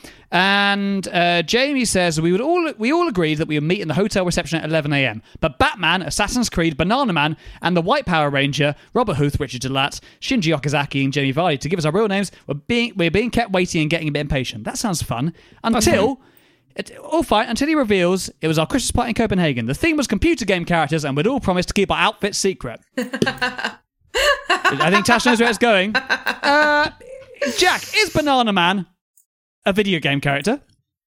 Speaker 3: And uh, Jamie says we would all we all agreed that we would meet in the hotel reception at eleven a.m. But Batman, Assassin's Creed, Banana Man, and the White Power Ranger, Robert Huth, Richard Delat, Shinji Okazaki, and Jamie Vardy, to give us our real names, we're being, we're being kept waiting and getting a bit impatient. That sounds fun. Until... It, all fine, until he reveals it was our Christmas party in Copenhagen. The theme was computer game characters, and we'd all promised to keep our outfits secret. I think Tash knows where it's going. Uh... Jack, is Banana Man a video game character?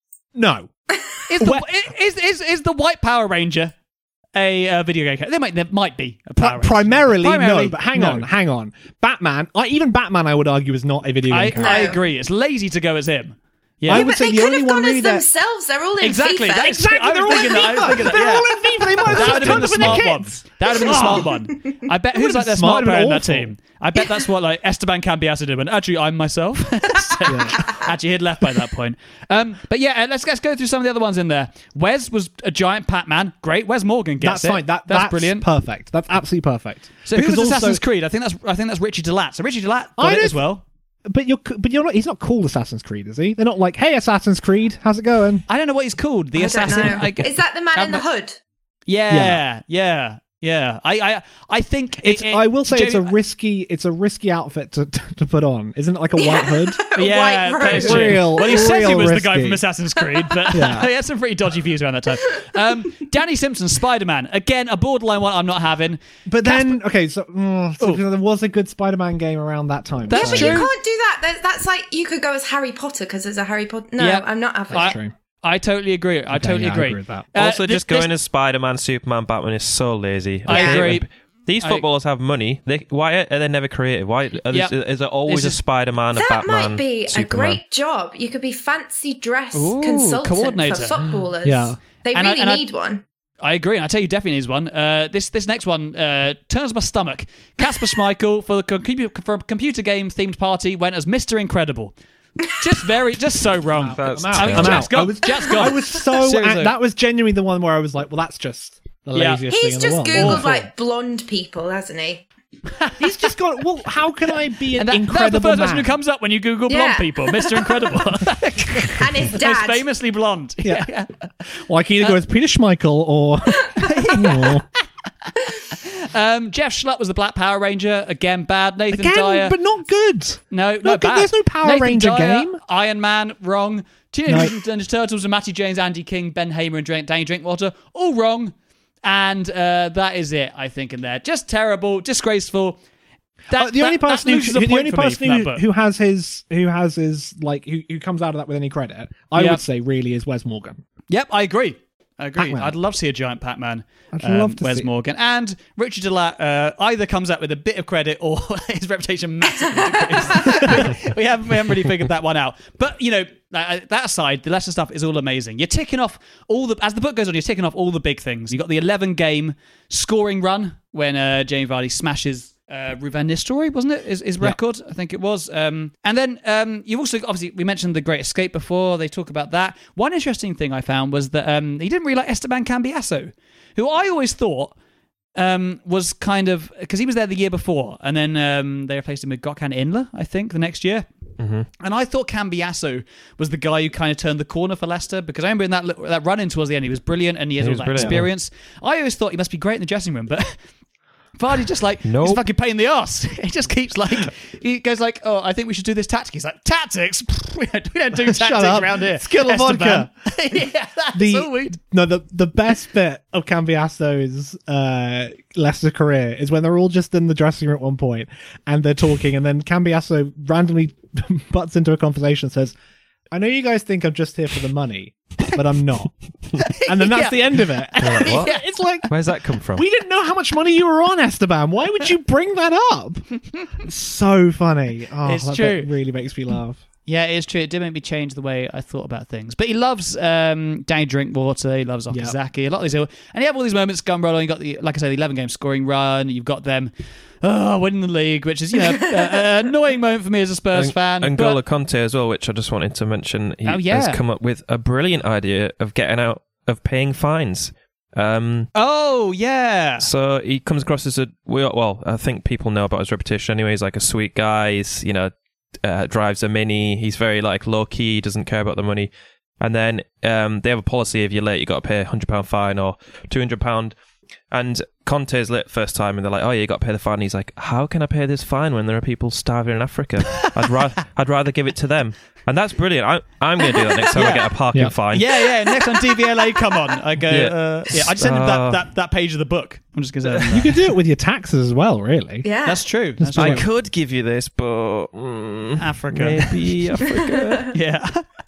Speaker 5: No.
Speaker 3: Is the, is, is, is the White Power Ranger a uh, video game character? There might, there might be a Power Ranger.
Speaker 5: Primarily,
Speaker 3: Primarily,
Speaker 5: no, but hang
Speaker 3: no.
Speaker 5: on, hang on. Batman, I, even Batman, I would argue, is not a video game
Speaker 3: I,
Speaker 5: character.
Speaker 3: I agree. It's lazy to go as him. Yeah,
Speaker 5: I
Speaker 6: yeah
Speaker 5: would
Speaker 6: but
Speaker 5: say
Speaker 6: they
Speaker 5: the
Speaker 6: could
Speaker 5: only
Speaker 6: have
Speaker 5: one
Speaker 6: gone
Speaker 5: really
Speaker 6: as
Speaker 5: that
Speaker 6: themselves. They're all in
Speaker 3: exactly.
Speaker 6: FIFA.
Speaker 3: That's,
Speaker 5: exactly.
Speaker 3: I was
Speaker 5: They're all in
Speaker 3: thinking that. I was
Speaker 5: FIFA.
Speaker 3: thinking that.
Speaker 5: They're
Speaker 3: Yeah.
Speaker 5: all in FIFA. They might as
Speaker 3: That
Speaker 5: well
Speaker 3: would have
Speaker 5: just
Speaker 3: been the
Speaker 5: turn up
Speaker 3: smart
Speaker 5: with their
Speaker 3: one.
Speaker 5: kids.
Speaker 3: That would have been the smart one. I bet who's like the smart player in that team. I bet that's what like Esteban Cambiasso did. When actually I'm myself. So, yeah. Actually, he'd left by that point. Um, but yeah, let's let's go through some of the other ones in there. Wes was a giant Pac-Man. Great. Wes Morgan gets
Speaker 5: that's
Speaker 3: it.
Speaker 5: Fine. That,
Speaker 3: that's,
Speaker 5: that's
Speaker 3: brilliant.
Speaker 5: Perfect. That's absolutely perfect.
Speaker 3: So
Speaker 5: because
Speaker 3: who was
Speaker 5: also,
Speaker 3: Assassin's Creed? I think that's I think that's Richie Delat. So Richie Delat got
Speaker 5: I
Speaker 3: it
Speaker 5: don't-
Speaker 3: as well.
Speaker 5: But you're, but you're not. He's not called Assassin's Creed, is he? They're not like, "Hey, Assassin's Creed, how's it going?"
Speaker 3: I don't know what he's called. The
Speaker 6: I
Speaker 3: assassin.
Speaker 6: don't know.
Speaker 3: I g-
Speaker 6: Is that the man in the hood?
Speaker 3: Yeah,
Speaker 5: Yeah.
Speaker 3: yeah, yeah. I, I, I think
Speaker 5: It's.
Speaker 3: it, it,
Speaker 5: I will say it's a
Speaker 3: Jamie-
Speaker 5: risky. It's a risky outfit to to put on, isn't it? Like a white hood.
Speaker 3: Yeah,
Speaker 6: White
Speaker 3: that is
Speaker 6: robe.
Speaker 3: true.
Speaker 5: Real-
Speaker 3: well, he says he
Speaker 5: real
Speaker 3: was the guy
Speaker 5: risky.
Speaker 3: from Assassin's Creed, but
Speaker 5: Yeah.
Speaker 3: he had some pretty dodgy views around that time. Um, Danny Simpson, Spider-Man. Again, a borderline one I'm not having.
Speaker 5: But then, okay, so, mm, so there was a good Spider-Man game around that time.
Speaker 3: That's
Speaker 6: Yeah, but
Speaker 5: so-
Speaker 6: you
Speaker 3: true.
Speaker 6: can't do that. That- That's like you could go as Harry Potter because there's a Harry Potter. No,
Speaker 3: Yeah.
Speaker 6: I'm not having.
Speaker 3: I,
Speaker 5: true.
Speaker 3: I totally agree. I
Speaker 5: Okay,
Speaker 3: totally
Speaker 5: yeah, I
Speaker 3: agree.
Speaker 5: agree with that.
Speaker 3: Uh,
Speaker 4: also,
Speaker 3: this-
Speaker 4: just going
Speaker 3: this-
Speaker 4: as Spider-Man, Superman, Batman is so lazy.
Speaker 3: I
Speaker 6: Yeah.
Speaker 3: agree.
Speaker 4: These
Speaker 3: I-
Speaker 4: footballers have money. They, why are they never creative? Why are
Speaker 3: Yep.
Speaker 4: there, is there always
Speaker 3: This
Speaker 4: a
Speaker 3: is-
Speaker 4: Spider-Man, a
Speaker 6: That
Speaker 4: Batman,
Speaker 6: might be
Speaker 4: Superman?
Speaker 6: a great job. You could be fancy dress
Speaker 3: Ooh,
Speaker 6: consultant
Speaker 3: coordinator.
Speaker 6: for footballers.
Speaker 5: Yeah.
Speaker 6: They
Speaker 3: And I-
Speaker 6: really
Speaker 3: and I-
Speaker 6: need one.
Speaker 3: I agree. And I tell you, definitely needs one. Uh, this this next one uh, turns my stomach. Casper Schmeichel for the com- for a computer game themed party went as Mister Incredible. Just very, just so wrong.
Speaker 4: That's
Speaker 5: I'm out.
Speaker 3: I mean,
Speaker 5: I'm
Speaker 3: Jack's
Speaker 5: out.
Speaker 3: gone.
Speaker 5: I was,
Speaker 3: Jack's gone.
Speaker 5: I was so.
Speaker 3: Seriously.
Speaker 5: That was genuinely the one where I was like, "Well, that's just the
Speaker 3: Yeah.
Speaker 5: laziest
Speaker 6: He's
Speaker 5: thing in
Speaker 6: just
Speaker 5: the world."
Speaker 6: googled
Speaker 5: Awful.
Speaker 6: like blonde people, hasn't he?
Speaker 5: He's just got. Well, how can I be an
Speaker 3: And that, that's
Speaker 5: incredible
Speaker 3: the first
Speaker 5: man?
Speaker 3: person who comes up when you Google blonde
Speaker 6: Yeah.
Speaker 3: people. Mister Incredible.
Speaker 6: And his
Speaker 3: Most
Speaker 6: dad.
Speaker 3: famously blonde.
Speaker 5: Yeah. Well, I can either go as Peter Schmeichel or. or
Speaker 3: Um, Jeff Schlupp was the Black Power Ranger. Again, bad. Nathan
Speaker 5: again,
Speaker 3: Dyer.
Speaker 5: but not good.
Speaker 3: no, no,
Speaker 5: not good.
Speaker 3: bad.
Speaker 5: There's no Power
Speaker 3: Nathan
Speaker 5: Ranger
Speaker 3: Dyer,
Speaker 5: game.
Speaker 3: Iron Man, wrong. Teenage
Speaker 5: No.
Speaker 3: Mutant Ninja Turtles and Matty James, Andy King, Ben Hamer, and Drink, Danny Drinkwater. All wrong. And uh, that is it, I think, in there. Just terrible, disgraceful. That,
Speaker 5: Uh, the only
Speaker 3: that- that
Speaker 5: person, who,
Speaker 3: loses a
Speaker 5: the
Speaker 3: point
Speaker 5: only
Speaker 3: for me
Speaker 5: person
Speaker 3: from that
Speaker 5: who,
Speaker 3: book.
Speaker 5: who has his, who has his, like, who, who comes out of that with any credit, I
Speaker 3: Yeah.
Speaker 5: would say, really, is Wes Morgan.
Speaker 3: Yep, I agree. I agree.
Speaker 5: Pac-Man.
Speaker 3: I'd love to see a giant Pac-Man.
Speaker 5: I'd
Speaker 3: um,
Speaker 5: love to
Speaker 3: Wes
Speaker 5: see-
Speaker 3: Morgan. And Richard Delat uh, either comes out with a bit of credit or his reputation massively decreased. we, haven't, we haven't really figured that one out. But, you know, that, that aside, the Leicester stuff is all amazing. You're ticking off all the... As the book goes on, you're ticking off all the big things. You've got the eleven-game scoring run when uh, Jamie Vardy smashes... Uh, Ruven Nistelrooy, wasn't it? His, his record, I think it was. Um, and then um, you've also, obviously, we mentioned The Great Escape before. They talk about that. One interesting thing I found was that um, he didn't really like Esteban Cambiasso, who I always thought um, was kind of, because he was there the year before, and then um, they replaced him with Gökhan Inler, I think, the next year.
Speaker 4: Mm-hmm.
Speaker 3: And I thought Cambiasso was the guy who kind of turned the corner for Leicester, because I remember in that that run in towards the end, he was brilliant and he has
Speaker 4: He
Speaker 3: all
Speaker 4: was
Speaker 3: that
Speaker 4: brilliant,
Speaker 3: experience. I always thought he must be great in the dressing room, but Vardy just like,
Speaker 4: Nope.
Speaker 3: he's a fucking pain in the ass. He just keeps like, he goes like, oh, I think we should do this tactic. He's like, tactics? we, don't, we don't do tactics
Speaker 5: up.
Speaker 3: around here.
Speaker 5: Skill of
Speaker 3: Esteban."
Speaker 5: vodka.
Speaker 3: yeah, that's
Speaker 5: The-
Speaker 3: all we
Speaker 5: No, the the best bit of Cambiasso's uh, Leicester career is when they're all just in the dressing room at one point and they're talking, and then Cambiasso randomly butts into a conversation and says, I know you guys think I'm just here for the money, but I'm not. And then that's
Speaker 3: Yeah.
Speaker 5: the end of it.
Speaker 4: You're like, what?
Speaker 5: Yeah, it's like,
Speaker 4: Where's that come from?
Speaker 5: we didn't know how much money you were on, Esteban. Why would you bring that up? It's so funny. Oh,
Speaker 3: It's
Speaker 5: that
Speaker 3: true.
Speaker 5: bit really makes me laugh.
Speaker 3: Yeah, it is true. It did make me change the way I thought about things. But he loves um, Danny Drinkwater. He loves Okazaki. A lot of these, and you have all these moments. Gumroller. You got the, like I say, the eleven game scoring run. You've got them oh, winning the league, which is you know an annoying moment for me as a Spurs
Speaker 4: and,
Speaker 3: fan.
Speaker 4: And
Speaker 3: but-
Speaker 4: N'Golo Conte as well, which I just wanted to mention. He
Speaker 3: Oh, yeah.
Speaker 4: has come up with a brilliant idea of getting out of paying fines. Um,
Speaker 3: oh yeah.
Speaker 4: So he comes across as a well. I think people know about his reputation anyway. He's like a sweet guy. He's you know uh, drives a Mini. He's very like low key. He doesn't care about the money. And then um, they have a policy: if you're late, you got to pay a hundred pound fine or two hundred pound. And Conte's late first time, and they're like, "Oh, yeah, you got to pay the fine." And he's like, "How can I pay this fine when there are people starving in Africa? I'd rather I'd rather give it to them." And that's brilliant. I, I'm going to do that next time I get a parking
Speaker 5: Yeah.
Speaker 4: fine.
Speaker 3: Yeah, yeah. Next time D V L A come on, I go.
Speaker 4: Yeah.
Speaker 3: Uh, yeah, I just sent him
Speaker 4: Uh,
Speaker 3: that, that that page of the book. I'm just going to say
Speaker 5: You could do it with your taxes as well, really.
Speaker 6: Yeah.
Speaker 3: that's true. That's
Speaker 5: be
Speaker 4: I
Speaker 3: true.
Speaker 5: like-
Speaker 4: could give you this, but mm,
Speaker 3: Africa.
Speaker 4: maybe Africa.
Speaker 3: yeah.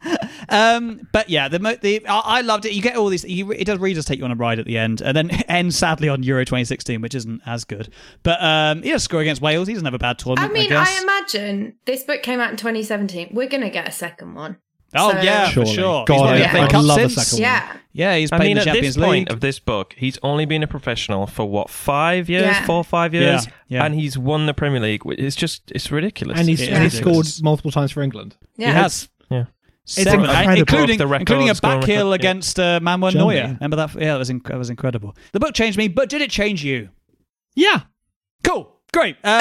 Speaker 3: um, but yeah, the, mo- the I, I loved it. You get all these. You, it does really just take you on a ride at the end, and then ends sadly on Euro twenty sixteen, which isn't as good. But um, he does score against Wales. He doesn't have a bad
Speaker 6: I
Speaker 3: tournament.
Speaker 6: mean,
Speaker 3: I,
Speaker 6: I,
Speaker 3: guess.
Speaker 6: imagine this book came out in twenty seventeen. We're going to get a second one.
Speaker 3: Oh
Speaker 6: So-
Speaker 3: yeah,
Speaker 5: Surely.
Speaker 3: for sure.
Speaker 5: God,
Speaker 3: He's won the
Speaker 6: yeah.
Speaker 3: F A
Speaker 6: I'd
Speaker 3: Cup
Speaker 5: love a
Speaker 3: since.
Speaker 5: second one.
Speaker 6: Yeah.
Speaker 3: Yeah, he's
Speaker 4: I
Speaker 3: played
Speaker 4: mean,
Speaker 3: the
Speaker 4: at
Speaker 3: Champions
Speaker 4: this point
Speaker 3: League.
Speaker 4: of this book, he's only been a professional for what five years,
Speaker 6: Yeah.
Speaker 4: four or five years,
Speaker 3: Yeah, yeah.
Speaker 4: and he's won the Premier League. It's just it's ridiculous.
Speaker 5: And he's,
Speaker 3: It
Speaker 5: and he's
Speaker 3: is
Speaker 5: scored
Speaker 3: ridiculous.
Speaker 5: multiple times for England.
Speaker 6: Yeah.
Speaker 3: He has.
Speaker 4: yeah.
Speaker 3: Seven,
Speaker 5: incredible.
Speaker 3: and including,
Speaker 4: The record
Speaker 3: including a
Speaker 4: scoring
Speaker 3: back heel
Speaker 4: record, yeah.
Speaker 3: against uh, Manuel
Speaker 5: Germany.
Speaker 3: Neuer. Remember that? Yeah, that was, inc- that was incredible. The book changed me, but did it change you?
Speaker 5: Yeah.
Speaker 3: Cool. Great. Uh,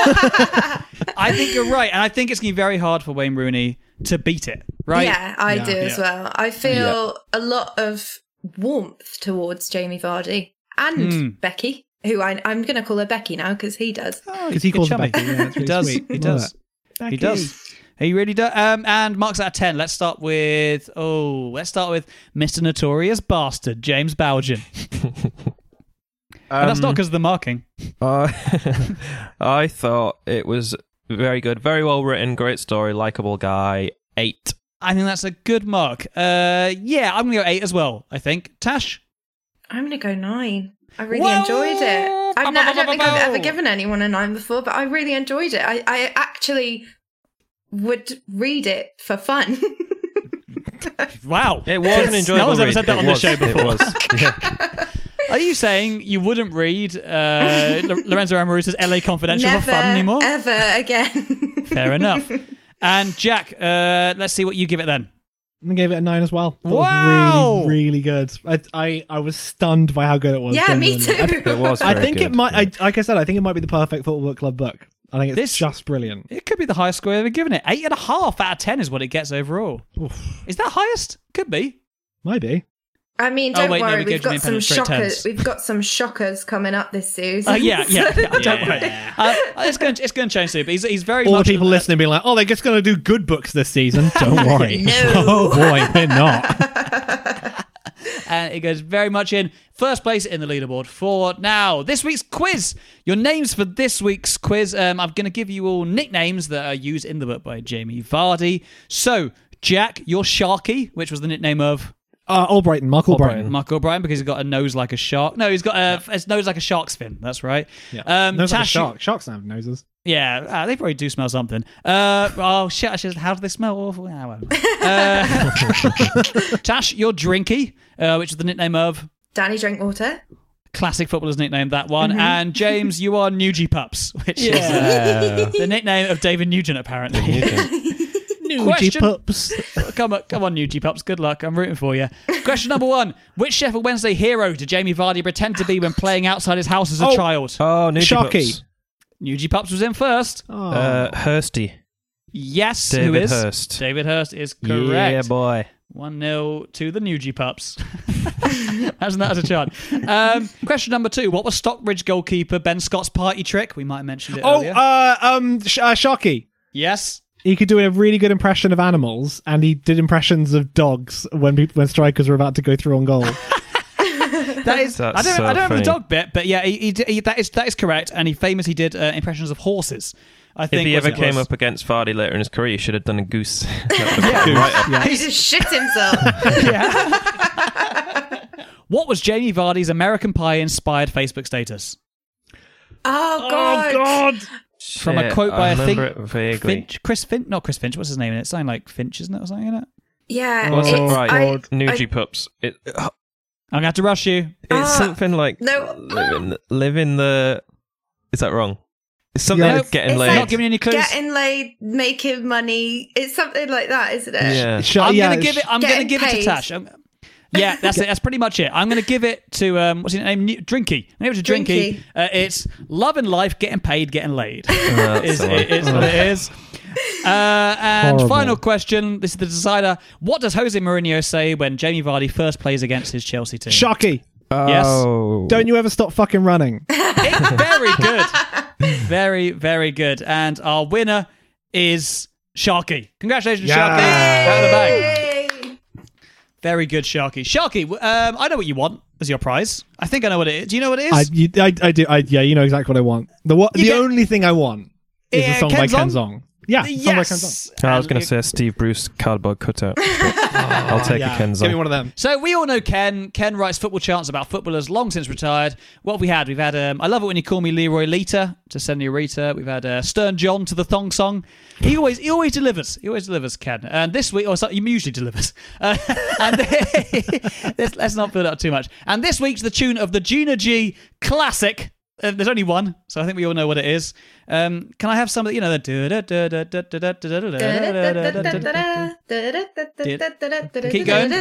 Speaker 3: I think you're right. And I think it's going to be very hard for Wayne Rooney to beat it, right?
Speaker 6: Yeah, I
Speaker 5: Yeah.
Speaker 6: do as
Speaker 3: Yeah.
Speaker 6: well. I feel a lot of warmth towards Jamie Vardy and
Speaker 3: Mm.
Speaker 6: Becky, who I, I'm going to call her Becky now because he does.
Speaker 5: Because he
Speaker 3: Good
Speaker 5: calls her
Speaker 3: chummy.
Speaker 5: Becky. Yeah, it's
Speaker 3: He
Speaker 5: really
Speaker 3: does.
Speaker 5: sweet.
Speaker 3: He
Speaker 5: Love
Speaker 3: does.
Speaker 5: it.
Speaker 3: He does. He really does. Um, and marks out of ten. Let's start with, oh, let's start with Mister Notorious Bastard, James Bowden. And that's not because of the marking.
Speaker 4: Uh, I thought it was very good, very well written, great story, likable guy. Eight.
Speaker 3: I think that's a good mark. Uh, yeah, I'm going to go eight as well, I think. Tash?
Speaker 6: I'm going to go nine. I really
Speaker 3: Whoa!
Speaker 6: enjoyed it. I've not, I don't think I've
Speaker 3: Bow-bow-bow-bow.
Speaker 6: ever given anyone a nine before, but I really enjoyed it. I, I actually would read it for fun.
Speaker 3: Wow.
Speaker 4: It was an enjoyable
Speaker 3: No one's ever
Speaker 4: read.
Speaker 3: said that
Speaker 4: It
Speaker 3: on
Speaker 4: was.
Speaker 3: the show
Speaker 4: It
Speaker 3: before.
Speaker 4: was. Yeah.
Speaker 3: Are you saying you wouldn't read uh, L- Lorenzo Amoruso's L A Confidential
Speaker 6: Never,
Speaker 3: for fun anymore?
Speaker 6: ever again.
Speaker 3: Fair enough. And Jack, uh, let's see what you give it then.
Speaker 5: I gave it a nine as well. That
Speaker 3: Wow!
Speaker 5: was really, really good. I, I, I was stunned by how good it was.
Speaker 6: Yeah, me
Speaker 5: genuinely.
Speaker 6: too.
Speaker 4: It was.
Speaker 5: I
Speaker 4: very
Speaker 5: think
Speaker 4: good.
Speaker 5: it might. I, like I said, I think it might be the perfect football book club book. I think it's
Speaker 3: This-
Speaker 5: just brilliant.
Speaker 3: It could be the highest score I've ever given it. Eight and a half out of ten is what it gets overall.
Speaker 5: Oof.
Speaker 3: Is that highest? Could be.
Speaker 5: Might be.
Speaker 6: I mean,
Speaker 3: Oh,
Speaker 6: don't
Speaker 3: wait, no,
Speaker 6: worry,
Speaker 3: we
Speaker 6: we've
Speaker 3: gave Jimmy
Speaker 6: got some
Speaker 3: Independent straight
Speaker 6: shockers.
Speaker 3: tens.
Speaker 6: We've got some shockers coming up this season.
Speaker 3: Uh, yeah, yeah.
Speaker 6: So
Speaker 3: yeah,
Speaker 6: don't
Speaker 3: yeah,
Speaker 6: worry.
Speaker 3: yeah. Uh, it's going to it's going to change soon. But he's he's very
Speaker 5: All the
Speaker 3: much
Speaker 5: people
Speaker 3: uh,
Speaker 5: listening being like, "Oh, they're just going to do good books this season." Don't worry.
Speaker 6: No.
Speaker 5: Oh boy, they're not.
Speaker 3: And it goes very much in first place in the leaderboard for now. This week's quiz. Your names for this week's quiz. Um, I'm going to give you all nicknames that are used in the book by Jamie Vardy. So, Jack, you're Sharky, which was the nickname of
Speaker 5: Uh, Albrighton, Mark Albrighton.
Speaker 3: Mark O'Brien, because he's got a nose like a shark. No, he's got a, a nose like a shark's fin. That's right.
Speaker 5: Yeah.
Speaker 3: Um,
Speaker 5: Nose like a
Speaker 3: Tash,
Speaker 5: shark. Sharks don't have noses.
Speaker 3: Yeah, uh, they probably do smell something. Uh, oh, shit. I should, how do they smell? Awful. Ah, well. uh, Tash, you're Drinky, uh, which is the nickname of
Speaker 6: Danny Drinkwater.
Speaker 3: classic footballer's nickname, that one.
Speaker 6: Mhm.
Speaker 3: And James, you are Nugey Pups, which is uh, the nickname of David Nugent, apparently.
Speaker 5: Nugey
Speaker 3: Question-
Speaker 5: pups.
Speaker 3: Come on, come on, Nugey Pups. Good luck. I'm rooting for you. Question number one. Which Sheffield Wednesday hero did Jamie Vardy pretend to be when playing outside his house as a
Speaker 5: Oh.
Speaker 3: child?
Speaker 4: Oh, Nugey
Speaker 5: Sharky.
Speaker 4: Pups.
Speaker 3: Nugey Pups was in first.
Speaker 5: Oh.
Speaker 4: Uh, Hursty.
Speaker 3: Yes,
Speaker 4: David
Speaker 3: who is?
Speaker 4: Hurst.
Speaker 3: David Hurst is correct.
Speaker 4: Yeah, boy.
Speaker 3: one nil to the Newgie Pups. Hasn't that as a chance? Um, question number two. What was Stockbridge goalkeeper Ben Scott's party trick? We might have mentioned it
Speaker 5: Oh,
Speaker 3: earlier.
Speaker 5: uh, um, Sh- uh, Sharky.
Speaker 3: Yes.
Speaker 5: He could do a really good impression of animals, and he did impressions of dogs when people, when strikers were about to go through on goal.
Speaker 3: That is,
Speaker 4: That's
Speaker 3: I don't,
Speaker 4: so
Speaker 3: I don't remember the
Speaker 4: funny.
Speaker 3: dog bit, but yeah, he, he, did- he, that is that is correct. And he famously did uh, impressions of horses. I think
Speaker 4: If he
Speaker 3: was
Speaker 4: ever
Speaker 3: it
Speaker 4: came
Speaker 3: was.
Speaker 4: up against Vardy later in his career, he should have done a goose.
Speaker 3: Yeah.
Speaker 4: Right up.
Speaker 5: Yeah.
Speaker 6: He just shit himself.
Speaker 3: What was Jamie Vardy's American Pie inspired Facebook status?
Speaker 6: Oh god.
Speaker 5: God!
Speaker 3: From a
Speaker 4: Shit,
Speaker 3: quote by
Speaker 4: I
Speaker 3: I think
Speaker 4: remember it vaguely.
Speaker 3: Finch, Chris Finch, not Chris Finch. What's his name in it? It's something like Finch, isn't it, or something in it?
Speaker 6: Yeah.
Speaker 4: Was it
Speaker 6: it's-
Speaker 4: right?
Speaker 6: I-
Speaker 4: Newgie
Speaker 6: I-
Speaker 4: Pups. It,
Speaker 3: I'm gonna have to rush you.
Speaker 4: it's
Speaker 6: Ah,
Speaker 4: something like
Speaker 6: no.
Speaker 4: live in, live in the. Is that wrong? It's something
Speaker 5: Yeah,
Speaker 4: like
Speaker 5: it's-
Speaker 4: getting
Speaker 6: it's
Speaker 4: laid.
Speaker 6: like-
Speaker 3: Not giving you any clues.
Speaker 6: Getting laid, making money. It's something like that, isn't it?
Speaker 4: yeah.
Speaker 5: Sh-
Speaker 3: I'm
Speaker 5: yeah,
Speaker 3: gonna give it. I'm gonna
Speaker 6: Getting
Speaker 3: give it
Speaker 6: paid.
Speaker 3: to Tash. I'm- yeah, that's it. That's pretty much it. I'm gonna give it to um, what's his name? New- Drinky. I'm gonna give it to Drinky.
Speaker 6: Drinky.
Speaker 3: Uh, it's love and life, getting paid, getting laid.
Speaker 4: That's
Speaker 3: is,
Speaker 4: the one.
Speaker 3: is what it is. Uh, and
Speaker 5: Horrible.
Speaker 3: final question. This is the decider. What does Jose Mourinho say when Jamie Vardy first plays against his Chelsea team?
Speaker 5: Sharky.
Speaker 3: Yes.
Speaker 4: Oh.
Speaker 5: Don't you ever stop fucking running.
Speaker 3: It- very good. Very, very good. And our winner is Sharky. Congratulations,
Speaker 5: Yeah.
Speaker 3: Sharky. Out of the bag.
Speaker 6: Yay.
Speaker 3: Very good, Sharky. Sharky, um, I know what you want as your prize. I think I know what it is. Do you know what it is?
Speaker 5: I, you, I, I do. I, yeah, you know exactly what I want. The what?
Speaker 3: You
Speaker 5: The
Speaker 3: get-
Speaker 5: only thing I want is
Speaker 3: Yeah,
Speaker 5: a song
Speaker 3: Ken
Speaker 5: by
Speaker 3: Zong?
Speaker 5: Ken Zong. Yeah, a song by Ken
Speaker 3: Yes.
Speaker 5: Zong.
Speaker 4: I was going
Speaker 3: And
Speaker 4: to say Steve Bruce cardboard cutout. I'll take
Speaker 5: Yeah,
Speaker 4: a Ken
Speaker 5: give me
Speaker 4: Zong.
Speaker 5: one of them.
Speaker 3: So we all know Ken. Ken writes football chants about footballers long since retired. What have we had? We've had um, I love it when you call me Leroy Lita to Senorita. We've had uh, Stern John to the Thong Song. He always he always delivers. He always delivers, Ken. And this week, or so, he usually delivers. Uh, and let's, let's not build up too much. And this week's the tune of the Gina G classic. Uh, there's only one, so I think we all know what it is. Um, can I have some of the, you know, the... Keep going.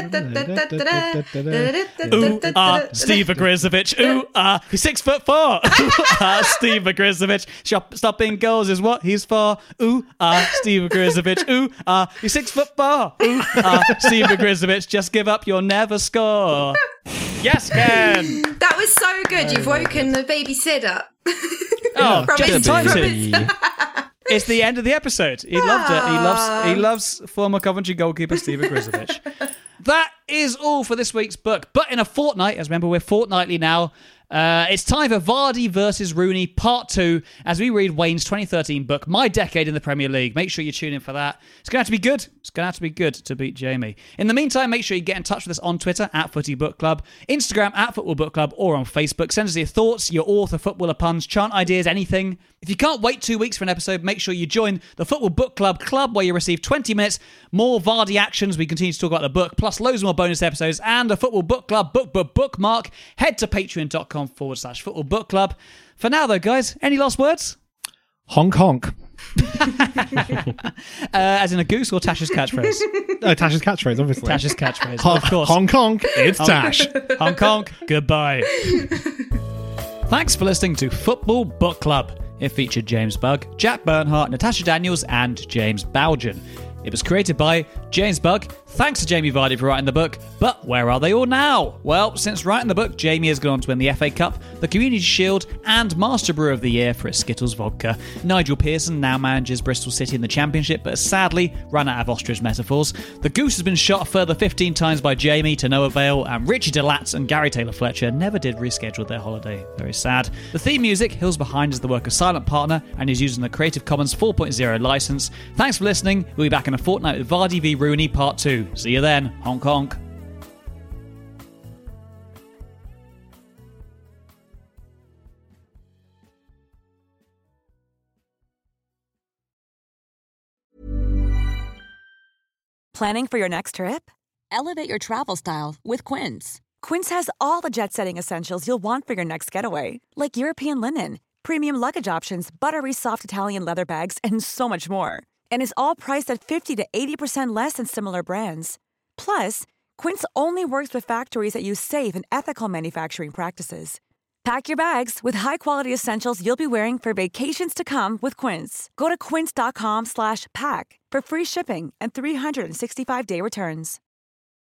Speaker 3: Ooh, ah, Steve Agrizovic. Ooh, ah, he's six foot four. Ooh, ah, Steve Agrizovic. Shop, stopping goals is what he's for. Ooh, ah, Steve Agrizovic. Ooh, ah, he's six foot four. Ooh, ah, Steve Agrizovic. Just give up, you'll never score. Yes, Ken.
Speaker 6: That was so good. You've woken the baby Sid up.
Speaker 3: Oh,
Speaker 6: From
Speaker 3: just in
Speaker 6: his-
Speaker 3: time,
Speaker 6: from
Speaker 3: Sid.
Speaker 6: his-
Speaker 3: It's the end of the episode. He loved it. He loves he loves former Coventry goalkeeper Steve Agrizovic. That is all for this week's book. But in a fortnight, as remember, we're fortnightly now. Uh, it's time for Vardy versus Rooney Part two as we read Wayne's twenty thirteen book, My Decade in the Premier League. Make sure you tune in for that. It's going to have to be good. It's going to have to be good to beat Jamie. In the meantime, make sure you get in touch with us on Twitter at Footy Book Club, Instagram at Football Book Club, or on Facebook. Send us your thoughts, your author, footballer puns, chant ideas, anything. If you can't wait two weeks for an episode, make sure you join the Football Book Club Club where you receive twenty minutes, more Vardy actions. We continue to talk about the book, plus loads more bonus episodes and a Football Book Club book book bookmark. Head to patreon.com forward slash Football Book Club. For now, though, guys, any last words?
Speaker 5: Honk honk.
Speaker 3: Uh, as in a goose or Tash's catchphrase?
Speaker 5: No, Tash's catchphrase, obviously.
Speaker 3: Tash's catchphrase,
Speaker 5: Hon-
Speaker 3: of course.
Speaker 5: Honk honk. It's Tash.
Speaker 3: Hong Kong, goodbye. Thanks for listening to Football Book Club. It featured James Bugg, Jack Bernhardt, Natasha Daniels, and James Bowden. It was created by James Bugg. Thanks to Jamie Vardy for writing the book. But where are they all now? Well, since writing the book, Jamie has gone on to win the F A Cup, the Community Shield, and Master Brewer of the Year for its Skittles vodka. Nigel Pearson now manages Bristol City in the Championship, but has sadly run out of ostrich metaphors. The Goose has been shot a further fifteen times by Jamie to no avail, and Richie DeLatz and Gary Taylor-Fletcher never did reschedule their holiday. Very sad. The theme music, Hills Behind, is the work of Silent Partner and is using the Creative Commons four point oh license. Thanks for listening. We'll be back in a fortnight with Vardy v Rooney Part two. See you then. Honk honk.
Speaker 2: Planning for your next trip?
Speaker 12: Elevate your travel style with Quince.
Speaker 2: Quince has all the jet-setting essentials you'll want for your next getaway, like European linen, premium luggage options, buttery soft Italian leather bags, and so much more. And is all priced at fifty to eighty percent less than similar brands. Plus, Quince only works with factories that use safe and ethical manufacturing practices. Pack your bags with high-quality essentials you'll be wearing for vacations to come with Quince. Go to quince.com slash pack for free shipping and three sixty-five day returns.